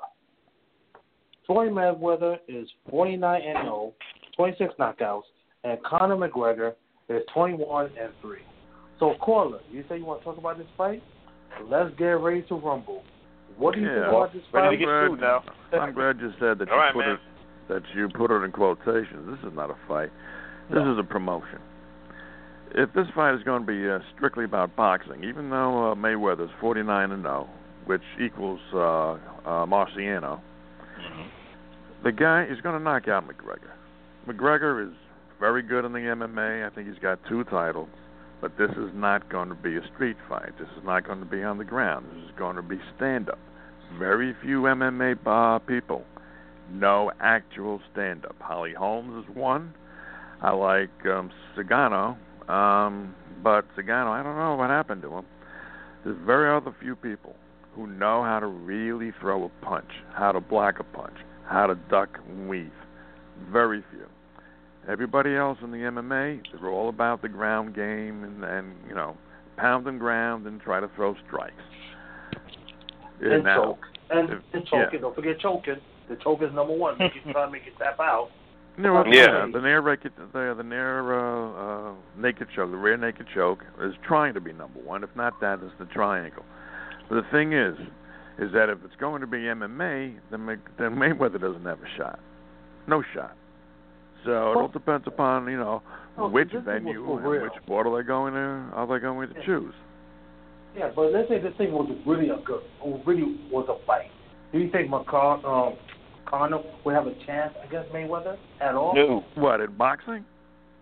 Speaker 2: Floyd Mayweather is forty-nine and oh, twenty-six knockouts, and Conor McGregor is twenty-one and three. So, caller, you say you want to talk about this fight? Let's get ready to rumble. What do you
Speaker 6: Yeah.
Speaker 2: think about this
Speaker 3: Ready
Speaker 2: fight?
Speaker 3: to get through now.
Speaker 6: I'm glad you said that you
Speaker 5: All right,
Speaker 6: put
Speaker 5: man.
Speaker 6: it that you put it in quotations. This is not a fight. This
Speaker 2: No.
Speaker 6: is a promotion. If this fight is going to be uh, strictly about boxing, even though uh, Mayweather's forty-nine and oh, which equals uh, uh, Marciano, the guy is going to knock out McGregor. McGregor is very good in the M M A. I think he's got two titles. But this is not going to be a street fight. This is not going to be on the ground. This is going to be stand-up. Very few M M A uh, people know actual stand-up. Holly Holmes is one. I like um, Sagano, um, but Sagano, I don't know what happened to him. There's very other few people who know how to really throw a punch, how to block a punch, how to duck and weave. Very few. Everybody else in the M M A, they're all about the ground game and, and you know, pound and ground and try to throw strikes. Yeah,
Speaker 2: And
Speaker 6: now,
Speaker 2: choke. And,
Speaker 6: if-
Speaker 2: and choking.
Speaker 6: yeah.
Speaker 2: Don't forget choking. The choke is number one. Make you try to make you tap out.
Speaker 6: You know, what,
Speaker 5: Yeah.
Speaker 6: the near naked, the, the near uh, uh, naked choke, the rear naked choke is trying to be number one. If not that, it's the triangle. But the thing is, is that if it's going to be M M A, then, Mc, then Mayweather doesn't have a shot. No shot. So it all depends upon, you know,
Speaker 2: Oh,
Speaker 6: which
Speaker 2: this thing was
Speaker 6: venue
Speaker 2: for
Speaker 6: and
Speaker 2: real.
Speaker 6: which sport are they going to are they going to choose.
Speaker 2: Yeah, but let's say this thing was really a good, really was a fight. Do you think McCall, um, Conor would have a chance against Mayweather at all?
Speaker 3: No.
Speaker 6: What, in boxing?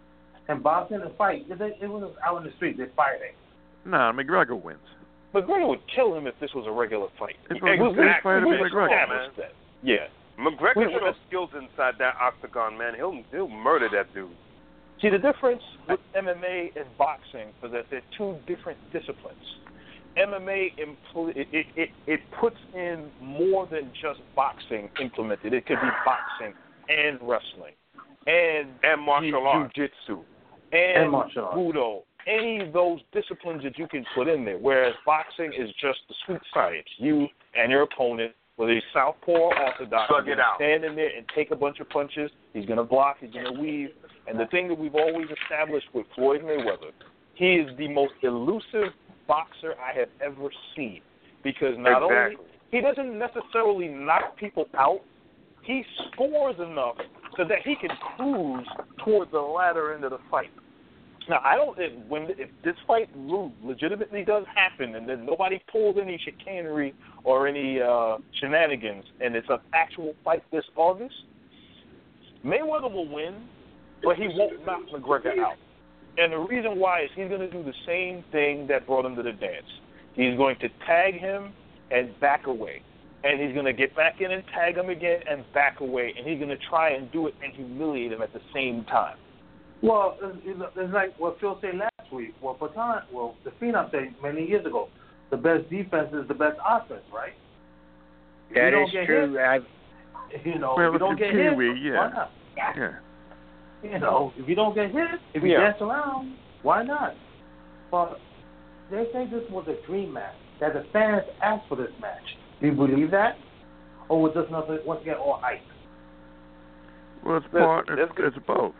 Speaker 2: And boxing and fight, it, it was out in the street. They're fighting.
Speaker 6: Nah, McGregor wins.
Speaker 3: McGregor would kill him if this was a regular fight.
Speaker 6: If it was a street fight, it'd be McGregor.
Speaker 3: That. Yeah.
Speaker 5: McGregor has skills inside that octagon, man. He'll he'll murder that dude.
Speaker 3: See, the difference with M M A and boxing is that they're two different disciplines. M M A, impl- it, it, it, it puts in more than just boxing implemented. It could be boxing and wrestling and,
Speaker 5: and martial arts,
Speaker 3: jiu-jitsu, and,
Speaker 2: and martial arts.
Speaker 3: Budo. Any of those disciplines that you can put in there, whereas boxing is just the sweet science. You and your opponent, whether he's southpaw or orthodox,
Speaker 5: Slug it out.
Speaker 3: stand in there and take a bunch of punches. He's going to block. He's going to weave. And the thing that we've always established with Floyd Mayweather, he is the most elusive boxer I have ever seen. Because not
Speaker 5: exactly.
Speaker 3: only, he doesn't necessarily knock people out, he scores enough so that he can cruise toward the latter end of the fight. Now, I don't, if, when, if this fight legitimately does happen and then nobody pulls any chicanery or any uh, shenanigans and it's an actual fight this August, Mayweather will win, but he won't knock McGregor out. And the reason why is he's going to do the same thing that brought him to the dance. He's going to tag him and back away. And he's going to get back in and tag him again and back away. And he's going to try and do it and humiliate him at the same time.
Speaker 2: Well, it's, it's like what Phil said last week. Well, Patan, well, the Phenom said many years ago, the best defense is the best offense, right?
Speaker 4: That is true.
Speaker 2: Hit, you know,
Speaker 6: well,
Speaker 2: if you don't get
Speaker 6: Kiwi,
Speaker 2: hit,
Speaker 6: yeah.
Speaker 2: why not?
Speaker 6: Yeah.
Speaker 2: You know, if you don't get hit, if you
Speaker 3: yeah.
Speaker 2: dance around, why not? But they say this was a dream match, that the fans asked for this match. Do you believe that? Or was this nothing, once again, all hype?
Speaker 6: Well, it's part, it's, it's both.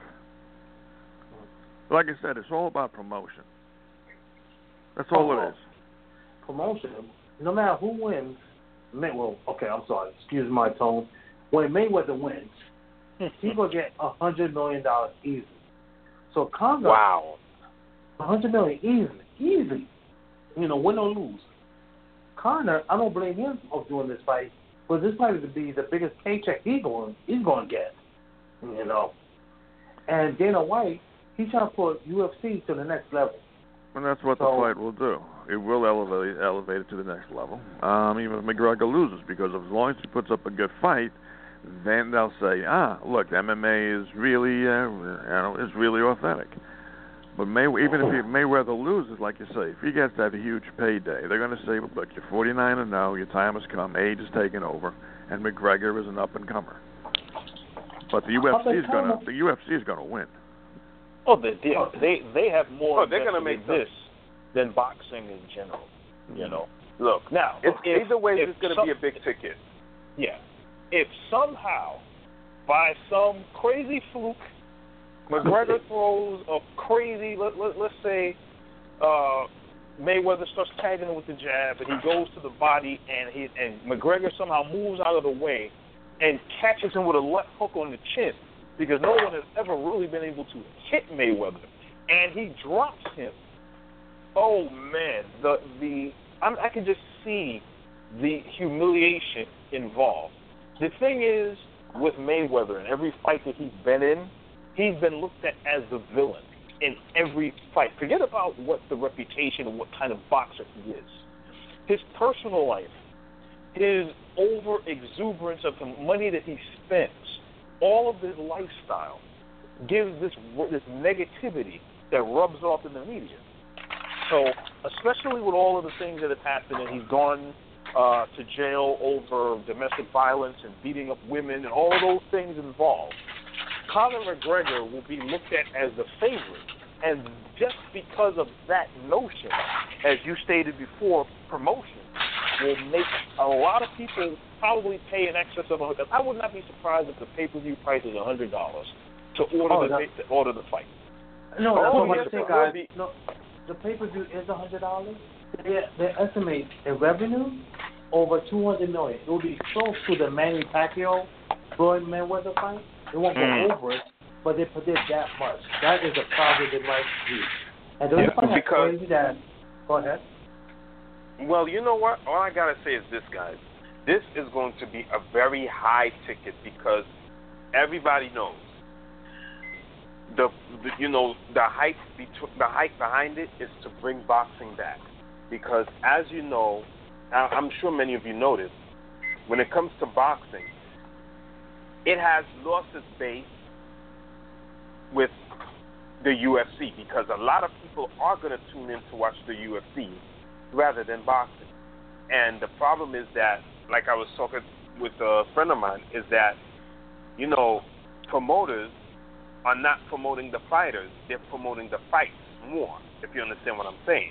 Speaker 6: Like I said, it's all about promotion. That's all
Speaker 2: oh,
Speaker 6: it is.
Speaker 2: Promotion. No matter who wins, May, well, okay, I'm sorry, excuse my tone. When Mayweather wins, he's going to get one hundred million dollars easily. So Conor,
Speaker 5: wow,
Speaker 2: one hundred million dollars easily, easy. You know, win or lose. Conor, I don't blame him for doing this fight, but this fight would be the biggest paycheck he's going, he's going to get. You know. And Dana White, he's trying to put U F C to the next level.
Speaker 6: And that's what
Speaker 2: so,
Speaker 6: the fight will do. It will elevate elevate it to the next level. Um, even if McGregor loses, because as long as he puts up a good fight, then they'll say, ah, look, M M A is really, uh, you know, is really authentic. But May, even if he, Mayweather loses, like you say, if he gets that huge payday, they're going to say, look, you're forty-nine and oh, your time has come, age is taking over, and McGregor is an up and comer. But the U F C is going to the U F C is going to win.
Speaker 3: Oh, they they they, they have more.
Speaker 5: Oh, they're going to make
Speaker 3: this than boxing in general. You know.
Speaker 5: Look,
Speaker 3: now
Speaker 5: it's,
Speaker 3: if,
Speaker 5: either way,
Speaker 3: if
Speaker 5: it's going to
Speaker 3: some,
Speaker 5: be a big ticket.
Speaker 3: Yeah. If somehow, by some crazy fluke, McGregor throws a crazy, let, let, let's say, uh, Mayweather starts tagging him with the jab, and he goes to the body, and he and McGregor somehow moves out of the way and catches him with a left hook on the chin, because no one has ever really been able to hit Mayweather, and he drops him. Oh man, the the I'm, I can just see the humiliation involved. The thing is, with Mayweather, in every fight that he's been in, he's been looked at as the villain in every fight. Forget about what the reputation and what kind of boxer he is. His personal life, his over-exuberance of the money that he spends, all of his lifestyle gives this this negativity that rubs off in the media. So, especially with all of the things that have happened, and he's gone uh, to jail over domestic violence and beating up women and all of those things involved, Conor McGregor will be looked at as the favorite. And just because of that notion, as you stated before, promotion will make a lot of people probably pay in excess of one hundred dollars. I would not be surprised if the pay-per-view price is one hundred dollars to order
Speaker 2: oh,
Speaker 3: the to order the fight.
Speaker 2: No, that's
Speaker 3: oh,
Speaker 2: what
Speaker 3: yes,
Speaker 2: I think, guys. No, the pay-per-view is one hundred dollars. They, they estimate the revenue over two hundred million dollars. It will be close to the Manny Pacquiao Floyd Mayweather fight. It won't
Speaker 3: mm.
Speaker 2: go over it, but they predict that much. That is a positive right view. And don't
Speaker 5: yeah,
Speaker 2: you find that
Speaker 5: because,
Speaker 2: crazy that... Go ahead.
Speaker 5: Well, you know what? All I got to say is this, guys. This is going to be a very high ticket because everybody knows the, the you know the hype between the hype behind it is to bring boxing back, because as you know, I- I'm sure many of you noticed, when it comes to boxing, it has lost its base with the U F C, because a lot of people are going to tune in to watch the U F C rather than boxing. And the problem is that, like I was talking with a friend of mine, is that, you know, promoters are not promoting the fighters, they're promoting the fights more, if you understand what I'm saying.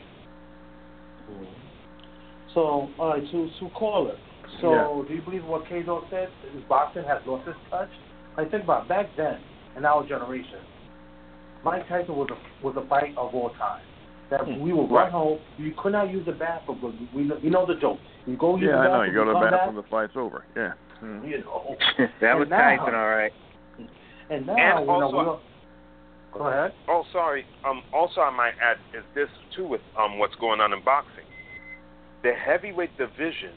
Speaker 2: So, all right, to, to caller. So,
Speaker 6: Yeah.
Speaker 2: do you believe what Keizo said? Is boxing has lost its touch? Like, think about it, back then, in our generation, Mike Tyson was a was a fight of all time. That we would run home. You could not use the bathroom, but we know, you know the joke. You go use
Speaker 6: Yeah,
Speaker 2: the
Speaker 6: I
Speaker 2: bathroom.
Speaker 6: know. You go to the
Speaker 2: come
Speaker 6: bathroom,
Speaker 2: back,
Speaker 6: the fight's over. Yeah. Mm.
Speaker 2: You know.
Speaker 4: That was
Speaker 2: now,
Speaker 4: Tyson, all right.
Speaker 2: And now,
Speaker 5: And
Speaker 2: you
Speaker 5: also,
Speaker 2: know, we go ahead.
Speaker 5: Oh, sorry. Um, also, I might add is this too with um what's going on in boxing. The heavyweight division.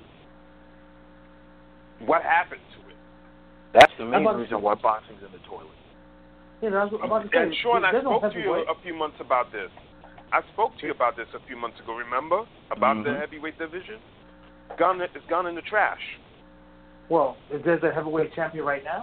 Speaker 5: What happened to it?
Speaker 3: That's the main
Speaker 2: about-
Speaker 3: reason why boxing's in the toilet.
Speaker 2: Yeah, that's what I'm about to say.
Speaker 5: And Sean, I
Speaker 2: There's no
Speaker 5: spoke to you
Speaker 2: heavyweight.
Speaker 5: a few months about this. I spoke to you about this a few months ago. Remember about
Speaker 3: Mhm.
Speaker 5: the heavyweight division? It's gone. It's gone in the trash.
Speaker 2: Well, is there a heavyweight champion right now?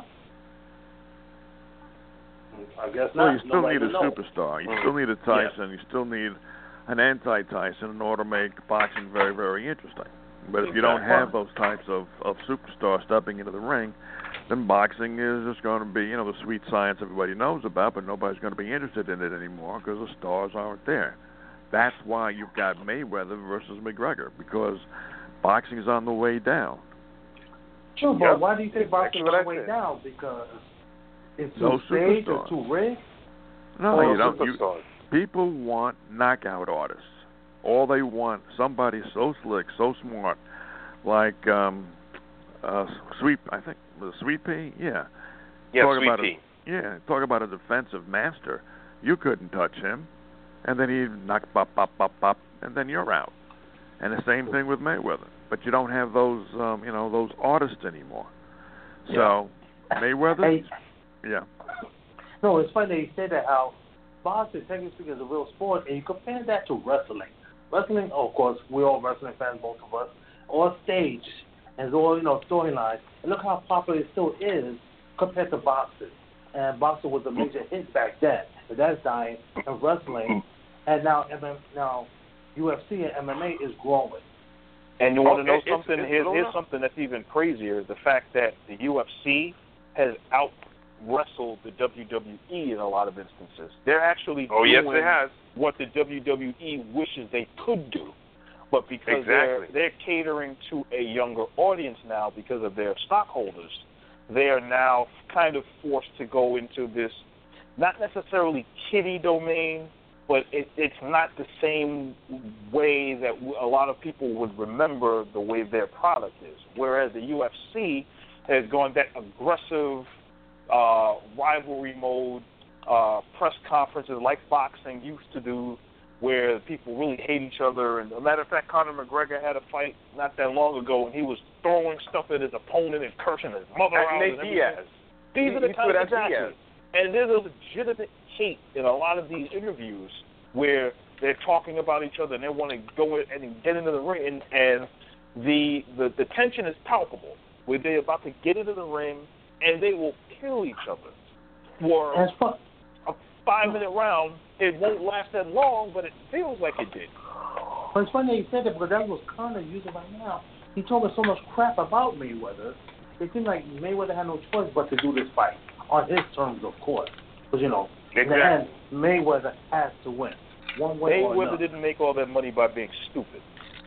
Speaker 2: I guess
Speaker 6: Well,
Speaker 2: not.
Speaker 6: you still
Speaker 2: Nobody
Speaker 6: need a
Speaker 2: knows.
Speaker 6: superstar. You
Speaker 5: Mm.
Speaker 6: still need a Tyson. You still need an anti-Tyson in order to make boxing very, very interesting. But if you don't
Speaker 5: Exactly.
Speaker 6: have those types of, of superstars stepping into the ring, then boxing is just going to be, you know, the sweet science everybody knows about, but nobody's going to be interested in it anymore because the stars aren't there. That's why you've got Mayweather versus McGregor, because boxing is on the way down.
Speaker 2: Sure, but
Speaker 5: Yep.
Speaker 2: why do you think boxing is
Speaker 5: That's
Speaker 2: on
Speaker 5: what
Speaker 2: the
Speaker 5: I
Speaker 2: way
Speaker 5: said.
Speaker 2: down? Because it's too
Speaker 6: No
Speaker 2: staged,
Speaker 6: superstars.
Speaker 2: it's too rigged.
Speaker 6: No,
Speaker 2: Oh,
Speaker 6: you don't. You,
Speaker 5: Superstars.
Speaker 6: people want knockout artists. All they want, somebody so slick, so smart, like um, uh, Sweet. I think was it Sweet Pea. Yeah.
Speaker 5: Yeah,
Speaker 6: talk
Speaker 5: Sweet
Speaker 6: about
Speaker 5: Pea.
Speaker 6: A, yeah. Talk about a defensive master. You couldn't touch him, and then he'd knock pop, pop, pop, pop, and then you're out. And the same thing with Mayweather. But you don't have those, um, you know, those artists anymore. So Mayweather.
Speaker 2: Hey,
Speaker 6: Yeah.
Speaker 2: no, it's funny that you say that, how boxing, technically speaking, is a real sport, and you compare that to wrestling. Wrestling, oh, of course, we're all wrestling fans, both of us, all stage, and it's all, you know, storylines. And look how popular it still is compared to boxing. And boxing was a major hit back then, but that's dying. And wrestling, and now M M, now U F C and M M A is growing.
Speaker 3: And you want
Speaker 5: Oh,
Speaker 3: to know
Speaker 5: it- it's-
Speaker 3: something?
Speaker 5: it's
Speaker 3: here's,
Speaker 5: blown
Speaker 3: here's
Speaker 5: up.
Speaker 3: something that's even crazier: the fact that the U F C has out wrestled the W W E in a lot of instances. They're actually
Speaker 5: Oh, yes,
Speaker 3: doing
Speaker 5: it has.
Speaker 3: what the W W E wishes they could do, but because
Speaker 5: Exactly.
Speaker 3: they're they're catering to a younger audience now because of their stockholders, they are now kind of forced to go into this not necessarily kiddie domain, but it, it's not the same way that w- a lot of people would remember the way their product is. Whereas the U F C has gone that aggressive uh, rivalry mode, uh, press conferences like boxing used to do, where people really hate each other. And as a matter of fact, Conor McGregor had a fight not that long ago, and he was throwing stuff at his opponent and cursing his mother
Speaker 5: At
Speaker 3: out.
Speaker 5: Nate
Speaker 3: and everything.
Speaker 5: Diaz.
Speaker 3: These
Speaker 5: He-
Speaker 3: are the
Speaker 5: he
Speaker 3: kind
Speaker 5: threw
Speaker 3: of
Speaker 5: it at
Speaker 3: exactly.
Speaker 5: Diaz.
Speaker 3: And there's a legitimate hate in a lot of these interviews where they're talking about each other and they want to go in and get into the ring, and, and the, the the tension is palpable where they're about to get into the ring and they will kill each other for
Speaker 2: And it's fun.
Speaker 3: a five minute round. It won't last that long, but it feels like it did.
Speaker 2: But it's funny that you said that, because that's what Conor using right now. He talking so much crap about Mayweather. It seemed like Mayweather had no choice but to do this fight on his terms, of course. Because, you know, in the end,
Speaker 5: Exactly.
Speaker 2: Mayweather has to win, one way or
Speaker 3: Mayweather
Speaker 2: another.
Speaker 3: didn't make all that money by being stupid.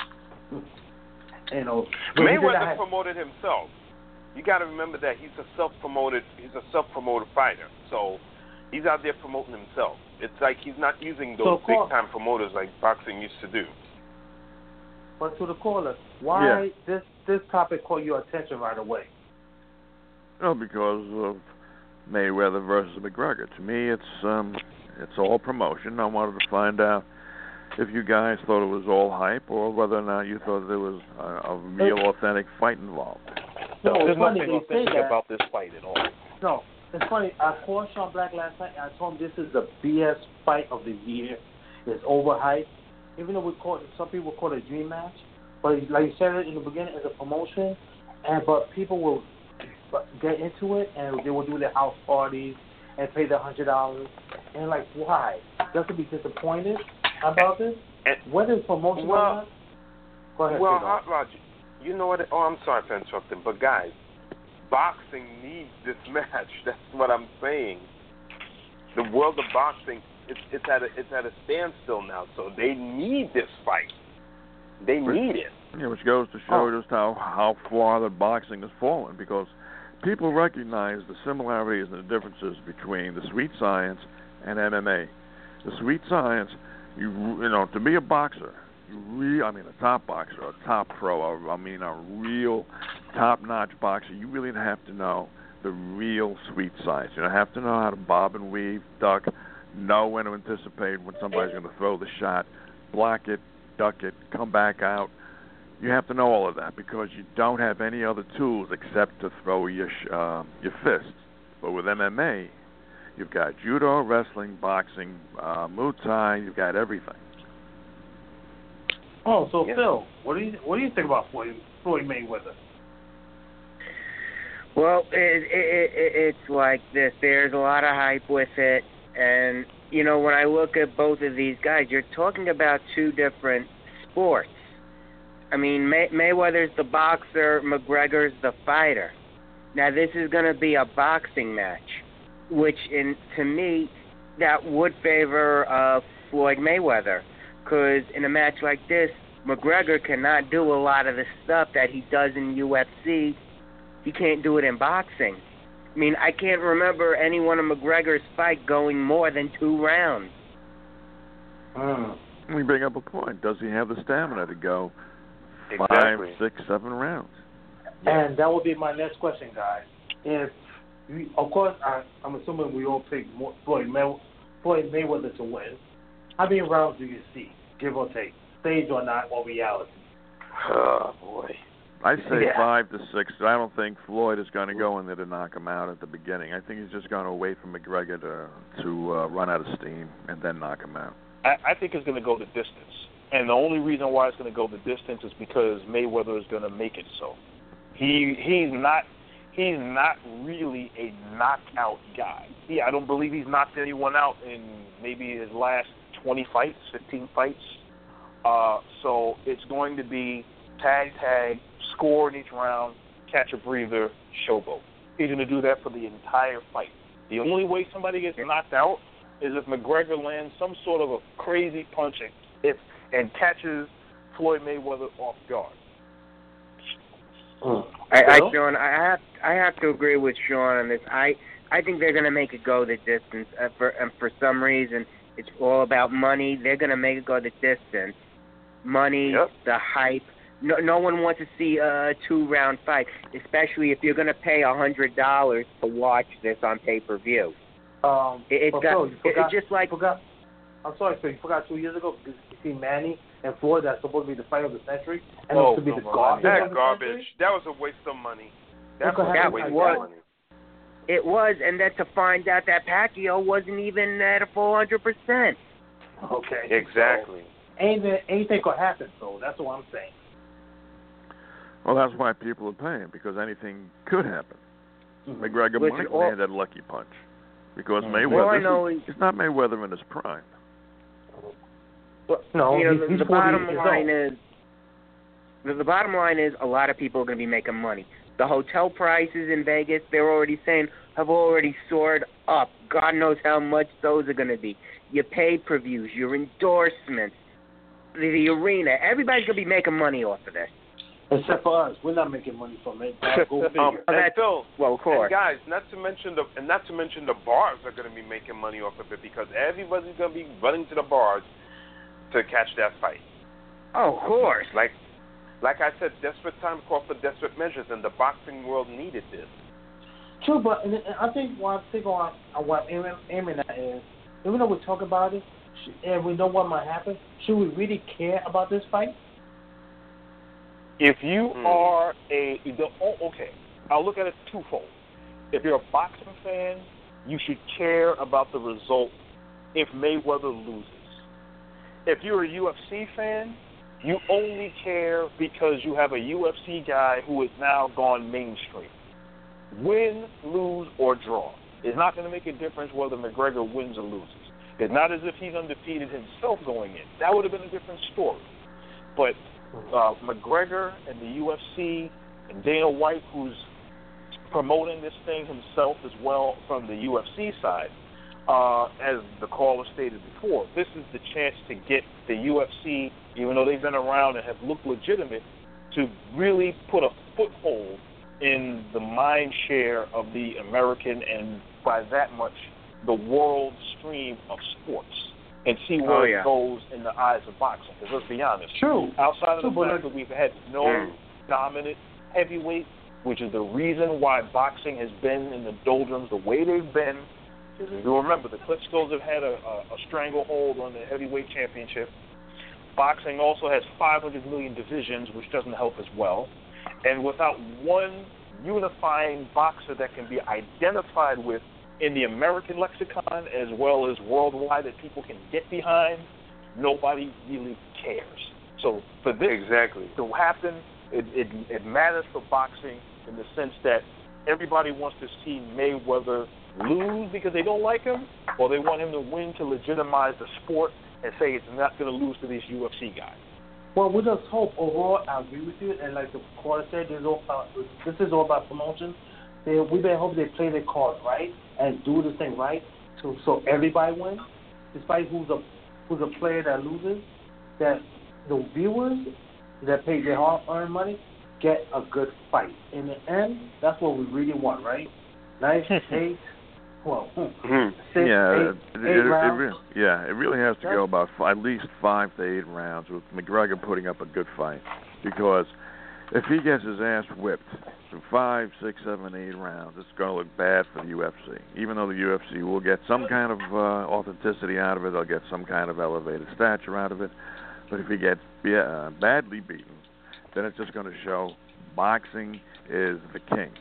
Speaker 2: You know, but he did not
Speaker 5: Mayweather
Speaker 2: have-
Speaker 5: promoted himself. You got to remember that he's a self-promoted. He's a self-promoted fighter. So he's out there promoting himself. It's like he's not using
Speaker 2: So,
Speaker 5: those
Speaker 2: Carl-
Speaker 5: big-time promoters like boxing used to do.
Speaker 2: But to the caller, why this this topic caught your attention right away?
Speaker 6: No, because of Mayweather versus McGregor. To me, it's um, it's all promotion. I wanted to find out if you guys thought it was all hype or whether or not you thought there was a, a real, authentic fight involved.
Speaker 2: No,
Speaker 3: There's
Speaker 2: it's funny
Speaker 3: nothing
Speaker 2: they say
Speaker 3: authentic
Speaker 2: that.
Speaker 3: about this fight at all.
Speaker 2: No, it's funny. I called Sean Black last night and I told him this is the B S fight of the year. It's overhyped. Even though we call it, some people call it a dream match, but like you said in the beginning, it's a promotion, and but people will get into it and they will do their house parties and pay the hundred dollars and like why? Just to be disappointed about this?
Speaker 5: And,
Speaker 2: What is promotion?
Speaker 5: well,
Speaker 2: or not? Go ahead.
Speaker 5: Well,
Speaker 2: Pedro.
Speaker 5: Hot Roger, you know what? Oh, I'm sorry for interrupting, but guys, boxing needs this match. That's what I'm saying. The world of boxing, it's, it's at a it's at a standstill now, so they need this fight. They need it.
Speaker 6: Yeah, which goes to show
Speaker 2: Oh.
Speaker 6: just how how far that boxing has fallen, because people recognize the similarities and the differences between the sweet science and M M A. The sweet science, you you know, to be a boxer, you really, I mean, a top boxer, a top pro, a, I mean, a real top-notch boxer, you really have to know the real sweet science. You have to know how to bob and weave, duck, know when to anticipate when somebody's going to throw the shot, block it, duck it, come back out. You have to know all of that because you don't have any other tools except to throw your sh- uh, your fists. But with M M A, you've got judo, wrestling, boxing, uh, Muay Thai. You've got everything.
Speaker 2: Oh, so
Speaker 5: Yeah.
Speaker 2: Phil, what do you what do you think about Floyd, Floyd Mayweather?
Speaker 4: Well, it, it, it, it's like this. There's a lot of hype with it. And, you know, when I look at both of these guys, you're talking about two different sports. I mean, May, Mayweather's the boxer, McGregor's the fighter. Now, this is going to be a boxing match, which, in to me, that would favor uh, Floyd Mayweather. Because in a match like this, McGregor cannot do a lot of the stuff that he does in U F C. He can't do it in boxing. I mean, I can't remember any one of McGregor's fight going more than two rounds.
Speaker 2: Mm.
Speaker 6: We bring up a point. Does he have the stamina to go five,
Speaker 5: Exactly.
Speaker 6: six, seven rounds?
Speaker 2: And that would be my next question, guys. If we, of course, I, I'm assuming we all pick Mo- Floyd, May, Floyd Mayweather to win. How many rounds do you see, give or take, stage or not, or reality?
Speaker 5: Oh boy.
Speaker 6: I say
Speaker 2: Yeah.
Speaker 6: five to six. I don't think Floyd is going to go in there to knock him out at the beginning. I think he's just going to wait for McGregor to to uh, run out of steam and then knock him out.
Speaker 3: I, I think it's going to go the distance. And the only reason why it's going to go the distance is because Mayweather is going to make it so. He he's not he's not really a knockout guy. Yeah, I don't believe he's knocked anyone out in maybe his last twenty fights, fifteen fights. Uh, so it's going to be tag, tag, score in each round, catch a breather, showboat. He's going to do that for the entire fight. The only way somebody gets knocked out is if McGregor lands some sort of a crazy punch and, if, and catches Floyd Mayweather off guard.
Speaker 2: Mm.
Speaker 4: I, I,
Speaker 2: Phil?
Speaker 4: Sean, I have I have to agree with Sean on this. I I think they're going to make it go the distance. Uh, for and for some reason, it's all about money. They're going to make it go the distance. Money,
Speaker 5: Yep.
Speaker 4: the hype. No, no one wants to see a two-round fight, especially if you're going to pay a hundred dollars to watch this on pay-per-view.
Speaker 2: Um,
Speaker 4: It, it's
Speaker 2: but
Speaker 4: got,
Speaker 2: Phil, you
Speaker 4: it-
Speaker 2: forgot,
Speaker 4: it's just like
Speaker 2: you forgot. I'm sorry, Phil. You forgot two years ago. You see Manny and Floyd. That's supposed to be the fight of the century, and
Speaker 3: Oh,
Speaker 2: it was to be
Speaker 3: no,
Speaker 2: the
Speaker 3: no,
Speaker 2: garbage.
Speaker 5: That
Speaker 2: of the
Speaker 5: garbage.
Speaker 2: century?
Speaker 5: That was a waste of money. That
Speaker 2: Look
Speaker 5: was
Speaker 2: at
Speaker 5: a
Speaker 2: how
Speaker 5: waste
Speaker 2: it
Speaker 5: of
Speaker 2: was.
Speaker 5: money.
Speaker 4: it was, and then to find out that Pacquiao wasn't even at a full hundred percent.
Speaker 2: Okay.
Speaker 5: Exactly.
Speaker 2: So, anything, anything could happen. So that's what I'm saying.
Speaker 6: Well, that's why people are paying, because anything could happen.
Speaker 2: Mhm.
Speaker 6: McGregor
Speaker 4: Which
Speaker 6: might
Speaker 4: all-
Speaker 6: land that lucky punch. Because
Speaker 2: Mm.
Speaker 6: Mayweather,
Speaker 4: All I
Speaker 6: this
Speaker 4: know
Speaker 6: is,
Speaker 4: is-
Speaker 6: it's not Mayweather in his prime.
Speaker 4: Well,
Speaker 2: No,
Speaker 4: you know,
Speaker 2: he's-
Speaker 4: the,
Speaker 2: he's
Speaker 4: the
Speaker 2: forty
Speaker 4: bottom
Speaker 2: years
Speaker 4: line
Speaker 2: old.
Speaker 4: is the, the bottom line is a lot of people are going to be making money. The hotel prices in Vegas, they're already saying, have already soared up. God knows how much those are going to be. Your pay-per-views, your endorsements, the, the arena. Everybody's going to be making money off of this.
Speaker 2: Except for us, we're not making money from it. Uh, go figure.
Speaker 5: Um, and
Speaker 4: That's-
Speaker 5: Phil,
Speaker 4: Well, of
Speaker 5: and
Speaker 4: course.
Speaker 5: guys, not to mention the and not to mention the bars are going to be making money off of it because everybody's going to be running to the bars to catch that fight.
Speaker 4: Oh, of course.
Speaker 5: Like, like I said, desperate times call for desperate measures, and the boxing world needed this.
Speaker 2: True, but and I think what I think on on what I'm aiming at is, even though we're talking about it, sh- and we know what might happen, should we really care about this fight?
Speaker 3: If you
Speaker 5: Mm.
Speaker 3: are a, the, oh, okay, I'll look at it twofold. if you're a boxing fan, you should care about the result if Mayweather loses. If you're a U F C fan, you only care because you have a U F C guy who has now gone mainstream. Win, lose, or draw. It's not going to make a difference whether McGregor wins or loses. It's not as if he's undefeated himself going in. That would have been a different story. But uh, McGregor and the U F C and Dana White, who's promoting this thing himself as well from the U F C side, uh, as the caller stated before, this is the chance to get the U F C, even though they've been around and have looked legitimate, to really put a foothold in the mind share of the American and by that much the world stream of sports, and see where
Speaker 4: oh, yeah.
Speaker 3: it goes in the eyes of boxing. Because let's be honest,
Speaker 2: True.
Speaker 3: outside of
Speaker 2: True,
Speaker 3: the fact that we've had no
Speaker 4: mm. dominant
Speaker 3: heavyweight, which is the reason why boxing has been in the doldrums the way they've been. You'll remember the Klitschko's have had a, a, a stranglehold on the heavyweight championship. Boxing also has five hundred million divisions, which doesn't help as well. And without one unifying boxer that can be identified with in the American lexicon as well as worldwide that people can get behind, nobody really cares. So for this
Speaker 5: exactly.
Speaker 3: to happen, it, it, it matters for boxing in the sense that everybody wants to see Mayweather lose because they don't like him, or they want him to win to legitimize the sport and say it's not going to lose to these U F C guys.
Speaker 2: Well, we just hope overall. I agree with you, and like the caller said, this is all about, this is all about promotion. They, we been hoping they play their cards right and do the thing right, so so everybody wins, despite who's a who's a player that loses. That the viewers that pay their hard-earned money get a good fight. In the end, that's what we really want, right? Nice, eight, well,
Speaker 5: Mm-hmm.
Speaker 2: six,
Speaker 6: yeah,
Speaker 2: eight,
Speaker 6: it,
Speaker 2: eight
Speaker 6: it,
Speaker 2: rounds.
Speaker 6: It really, yeah, it really has to go about f- at least five to eight rounds with McGregor putting up a good fight. Because if he gets his ass whipped for five, six, seven, eight rounds, it's going to look bad for the U F C. Even though the U F C will get some kind of uh, authenticity out of it, they'll get some kind of elevated stature out of it. But if he gets uh, badly beaten, then it's just going to show boxing is the king.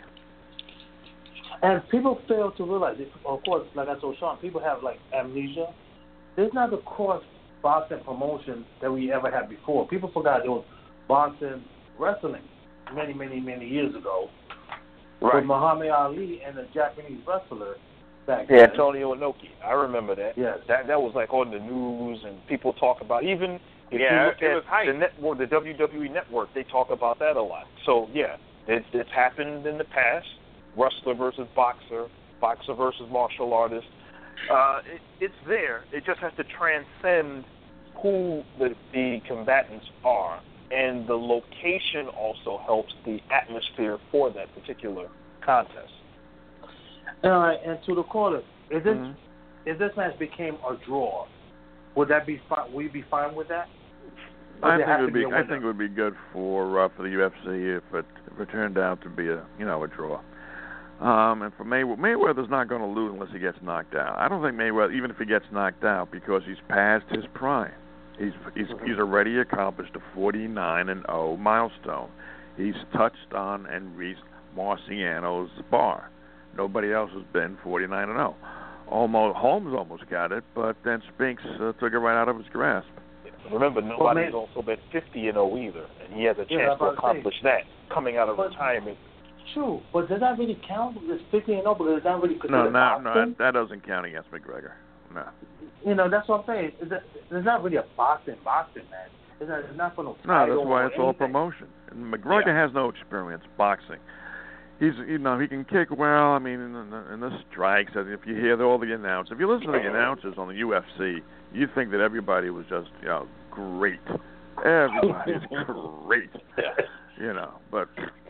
Speaker 2: And people fail to realize, it. Of course, like I told Sean, people have like amnesia. There's not the cross boxing promotion that we ever had before. People forgot there was boxing wrestling many, many, many years ago.
Speaker 5: Right.
Speaker 2: With Muhammad Ali and a Japanese wrestler back
Speaker 3: Yeah,
Speaker 2: then.
Speaker 3: Antonio Inoki. I remember that.
Speaker 2: Yes.
Speaker 3: That that was like on the news, and people talk about even if
Speaker 5: Yeah,
Speaker 3: you look
Speaker 5: it was
Speaker 3: at
Speaker 5: hype.
Speaker 3: the network, the W W E network, they talk about that a lot. So yeah, it's it's happened in the past. Wrestler versus boxer, boxer versus martial artist. Uh, it, it's there. It just has to transcend who the, the combatants are, and the location also helps the atmosphere for that particular contest.
Speaker 2: All right, and to the caller, if this
Speaker 6: Mhm.
Speaker 2: if this match became a draw, would that be fine? Would you be fine with that? Or
Speaker 6: I
Speaker 2: there
Speaker 6: think
Speaker 2: has
Speaker 6: it
Speaker 2: to
Speaker 6: would be.
Speaker 2: a
Speaker 6: I
Speaker 2: winner?
Speaker 6: think it would be good for uh, for the U F C if it if it turned out to be a you know a draw. Um, and for Mayweather, Mayweather's not going to lose unless he gets knocked out. I don't think Mayweather, even if he gets knocked out, because he's past his prime. He's he's
Speaker 2: Mm-hmm.
Speaker 6: he's already accomplished a forty-nine and oh milestone. He's touched on and reached Marciano's bar. Nobody else has been forty-nine and oh. Almost Holmes almost got it, but then Spinks uh, took it right out of his grasp.
Speaker 3: Remember, nobody's
Speaker 2: Well,
Speaker 3: also been fifty and oh either, and he has a
Speaker 2: Yeah,
Speaker 3: chance
Speaker 2: I was
Speaker 3: to
Speaker 2: about to
Speaker 3: accomplish that coming out of
Speaker 2: But-
Speaker 3: retirement.
Speaker 2: True, but does that really count? It's fifty and over. Does that really
Speaker 6: No,
Speaker 2: consider
Speaker 6: no, no,
Speaker 2: boxing?
Speaker 6: that doesn't count against McGregor. No.
Speaker 2: You know, that's what I'm saying. It's, a, it's not really a boxing boxing match. It's not, it's not for no
Speaker 6: No,
Speaker 2: title
Speaker 6: that's why
Speaker 2: or
Speaker 6: it's all
Speaker 2: anything.
Speaker 6: promotion. And McGregor
Speaker 3: Yeah.
Speaker 6: has no experience boxing. He's, you know, he can kick well. I mean, in the, in the strikes. If you hear all the announcers, if you listen to the announcers on the U F C, you think that everybody was just, you know, great. Everybody's great. You know, but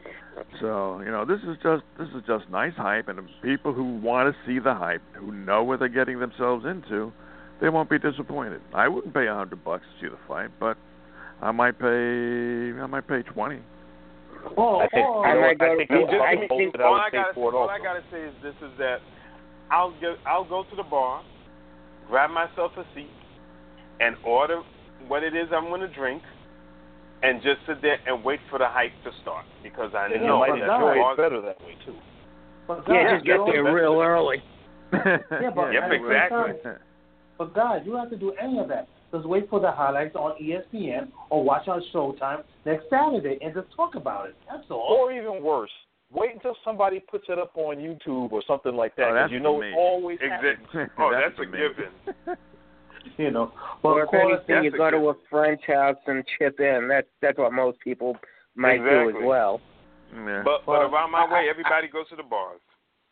Speaker 6: so you know, this is just this is just nice hype, and the people who want to see the hype, who know what they're getting themselves into, they won't be disappointed. I wouldn't pay a hundred bucks to see the fight, but I might pay I might pay twenty.
Speaker 2: Oh,
Speaker 3: I think,
Speaker 2: oh,
Speaker 4: I
Speaker 3: you know,
Speaker 4: might go-
Speaker 3: I think
Speaker 4: I
Speaker 3: that's
Speaker 4: I
Speaker 3: the
Speaker 4: think-
Speaker 3: most that I
Speaker 5: all
Speaker 3: would
Speaker 5: I
Speaker 3: pay
Speaker 5: gotta
Speaker 3: for it
Speaker 5: all
Speaker 3: also.
Speaker 5: I gotta say is this: is that I'll go I'll go to the bar, grab myself a seat, and order what it is I'm going to drink, and just sit there and wait for the hype to start because I
Speaker 3: And you
Speaker 2: Yeah,
Speaker 5: know
Speaker 3: might
Speaker 2: but
Speaker 5: that
Speaker 3: enjoy
Speaker 5: the
Speaker 3: it
Speaker 5: bar-
Speaker 3: better that way too.
Speaker 2: But
Speaker 4: yeah,
Speaker 2: guys,
Speaker 4: just get there real early.
Speaker 2: Yeah, but
Speaker 5: Yep,
Speaker 2: at the same
Speaker 5: exactly.
Speaker 2: time, but guys, you don't have to do any of that. Just wait for the highlights on E S P N or watch on Showtime next Saturday and just talk about it. That's all.
Speaker 3: Or even worse, wait until somebody puts it up on YouTube or something like that,
Speaker 6: Oh,
Speaker 3: because
Speaker 6: that's
Speaker 3: you know
Speaker 6: for me.
Speaker 3: it always happens.
Speaker 5: Exactly. Oh,
Speaker 6: That's
Speaker 5: that's,
Speaker 6: for
Speaker 5: a
Speaker 6: me.
Speaker 5: given.
Speaker 2: You know, but
Speaker 4: Or
Speaker 2: of
Speaker 4: if
Speaker 2: course,
Speaker 4: anything, you
Speaker 5: that's
Speaker 4: go
Speaker 5: a
Speaker 4: to
Speaker 5: good-
Speaker 4: a friend's house and chip in. That's that's what most people might do as
Speaker 5: Exactly.
Speaker 4: well.
Speaker 6: Yeah.
Speaker 5: But but
Speaker 2: Well,
Speaker 5: around my
Speaker 2: I-
Speaker 5: way,
Speaker 2: I-
Speaker 5: everybody goes to the bars.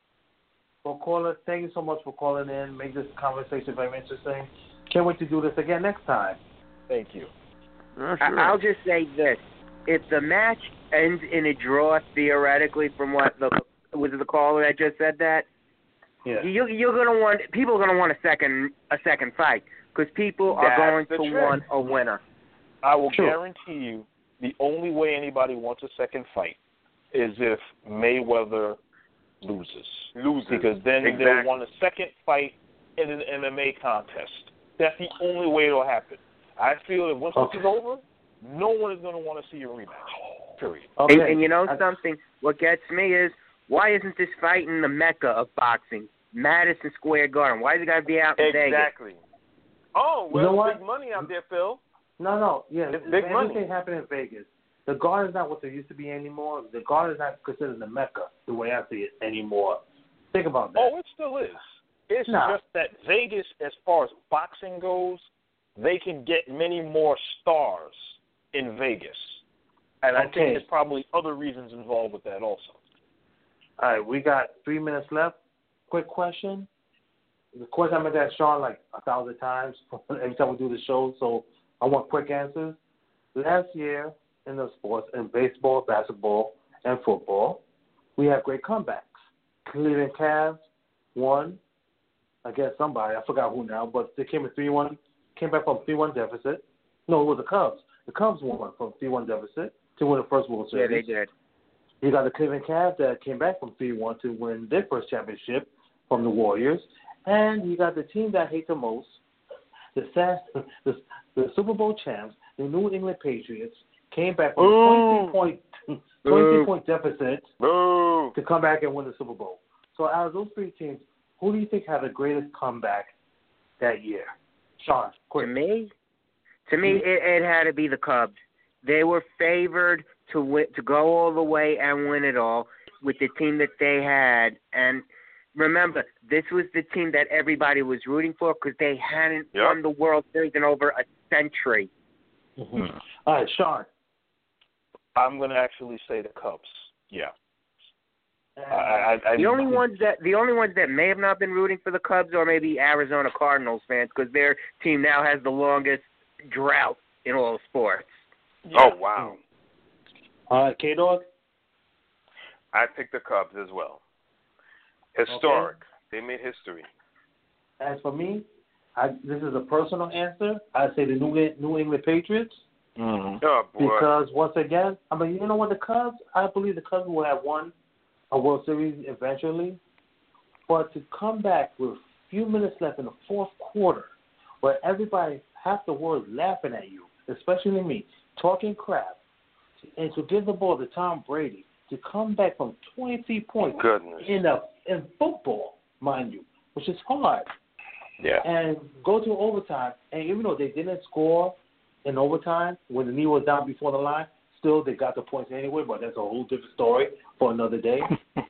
Speaker 2: well, caller, thank you so much for calling in. Make this conversation very interesting. Can't wait to do this again next time.
Speaker 3: Thank you.
Speaker 6: Yeah,
Speaker 4: I-
Speaker 6: sure.
Speaker 4: I'll just say this: if the match ends in a draw, theoretically, from what the was it the caller that just said that,
Speaker 2: Yeah.
Speaker 4: you, you're gonna want people are gonna want a second a second fight because people are
Speaker 5: That's
Speaker 4: going
Speaker 5: the
Speaker 4: to
Speaker 5: trick.
Speaker 4: want a winner.
Speaker 3: I will
Speaker 2: Sure.
Speaker 3: guarantee you the only way anybody wants a second fight is if Mayweather loses.
Speaker 5: Loses.
Speaker 3: Because then
Speaker 5: Exactly.
Speaker 3: they'll want a second fight in an M M A contest. That's the only way it'll happen. I feel that once
Speaker 2: Okay.
Speaker 3: this is over, no one is going to want to see a rematch. Period.
Speaker 2: Okay.
Speaker 4: And, and you know
Speaker 2: I-
Speaker 4: something? What gets me is why isn't this fight in the mecca of boxing, Madison Square Garden? Why does it got to be out in Vegas?
Speaker 5: Exactly. Oh,
Speaker 2: You know
Speaker 5: well,
Speaker 2: what?
Speaker 5: big money out there, Phil.
Speaker 2: No, no, yeah.
Speaker 5: It's big money.
Speaker 2: Everything happened in Vegas. The Garden is not what they used to be anymore. The Garden is not considered the Mecca the way I see it anymore. Think about that.
Speaker 3: Oh, it still is. It's
Speaker 2: Nah.
Speaker 3: just that Vegas, as far as boxing goes, they can get many more stars in Vegas. And I
Speaker 2: Okay.
Speaker 3: think there's probably other reasons involved with that also.
Speaker 2: All right, we got three minutes left. Quick question. The question I'm going to ask Sean like a thousand times every time we do the show, so I want quick answers. Last year in the sports, in baseball, basketball, and football, we had great comebacks. Cleveland Cavs won against somebody. I forgot who now, but they came at three one, came back from three one deficit. No, it was the Cubs. The Cubs won from three one deficit to win the first World
Speaker 4: Yeah,
Speaker 2: Series.
Speaker 4: they did.
Speaker 2: You got the Cleveland Cavs that came back from three one to win their first championship from the Warriors. And you got the team that I hate the most, the, Sa- the, the Super Bowl champs, the New England Patriots, came back from a twenty-three point, twenty-three point deficit
Speaker 5: Boo.
Speaker 2: to come back and win the Super Bowl. So out of those three teams, who do you think had the greatest comeback that year? Sean,
Speaker 4: To
Speaker 2: quick.
Speaker 4: me, to me, it, it had to be the Cubs. They were favored to win, to go all the way and win it all with the team that they had. And remember, this was the team that everybody was rooting for because they hadn't
Speaker 5: Yep.
Speaker 4: won the World Series in over a century.
Speaker 2: Mm-hmm. All right, Sean.
Speaker 3: I'm going to actually say the Cubs. Yeah.
Speaker 2: Uh,
Speaker 3: I, I, I,
Speaker 4: The only ones that the only ones that may have not been rooting for the Cubs are maybe Arizona Cardinals fans because their team now has the longest drought in all sports.
Speaker 3: yeah.
Speaker 5: Oh, wow.
Speaker 2: All right, K-Dog.
Speaker 5: I picked the Cubs as well. Historic. They made history.
Speaker 2: As for me, I, this is a personal answer. I say the New, New England Patriots.
Speaker 3: Mm-hmm.
Speaker 5: Oh, boy.
Speaker 2: Because once again, I mean, you know what, the Cubs, I believe the Cubs will have won a World Series eventually. But to come back with a few minutes left in the fourth quarter, where everybody, half the world laughing at you, especially me, talking crap, and to give the ball to Tom Brady to come back from twenty-three points
Speaker 5: Goodness.
Speaker 2: in a in football, mind you, which is hard,
Speaker 3: Yeah.
Speaker 2: and go to overtime, and even though they didn't score in overtime when the knee was down before the line, still they got the points anyway, but that's a whole different story for another day.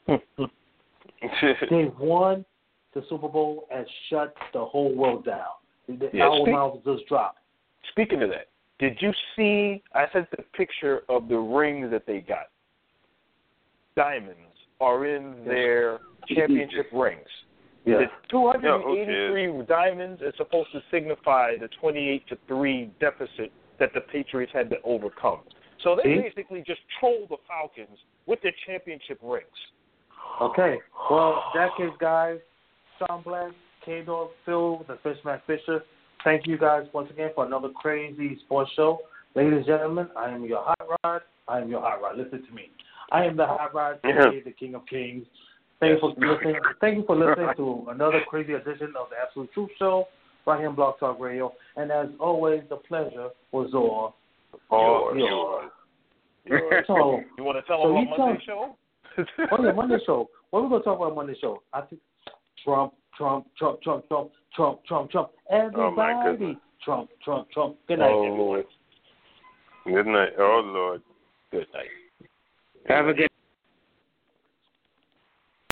Speaker 2: They won the Super Bowl and shut the whole world down. The
Speaker 3: Yeah,
Speaker 2: our
Speaker 3: speak-
Speaker 2: mouths just dropped.
Speaker 3: Speaking of that, did you see, I sent the picture of the rings that they got. Diamonds are in their championship rings.
Speaker 2: Yeah.
Speaker 3: The two hundred
Speaker 5: Yeah, who
Speaker 3: eighty-three diamonds is supposed to signify the twenty-eight to three deficit that the Patriots had to overcome. So they
Speaker 2: See?
Speaker 3: basically just trolled the Falcons with their championship rings.
Speaker 2: Okay. Well, in that case, guys, Sean Black, K-Dog, Phil, the Fishman Fisher, thank you guys once again for another crazy sports show. Ladies and gentlemen, I am your hot rod. I am your hot rod. Listen to me. I am the hot rod,
Speaker 5: Yeah.
Speaker 2: the King of Kings. Thank you for listening. Thank you for listening to another crazy edition of the Absolute Truth Show right here on Blog Talk Radio. And as always, the pleasure was all
Speaker 5: Oh,
Speaker 2: yours.
Speaker 5: yours.
Speaker 2: So,
Speaker 3: You want to tell
Speaker 2: So
Speaker 3: them
Speaker 2: you
Speaker 3: about
Speaker 2: tell-
Speaker 3: Monday show?
Speaker 2: on the Monday show, What are we going to talk about on this show? I think Trump, Trump, Trump, Trump, Trump, Trump, Trump, Trump. Everybody.
Speaker 5: Oh,
Speaker 2: Trump, Trump, Trump. Good night,
Speaker 5: oh,
Speaker 2: everyone.
Speaker 5: Good night. Oh, Lord.
Speaker 3: Good night.
Speaker 4: Have a good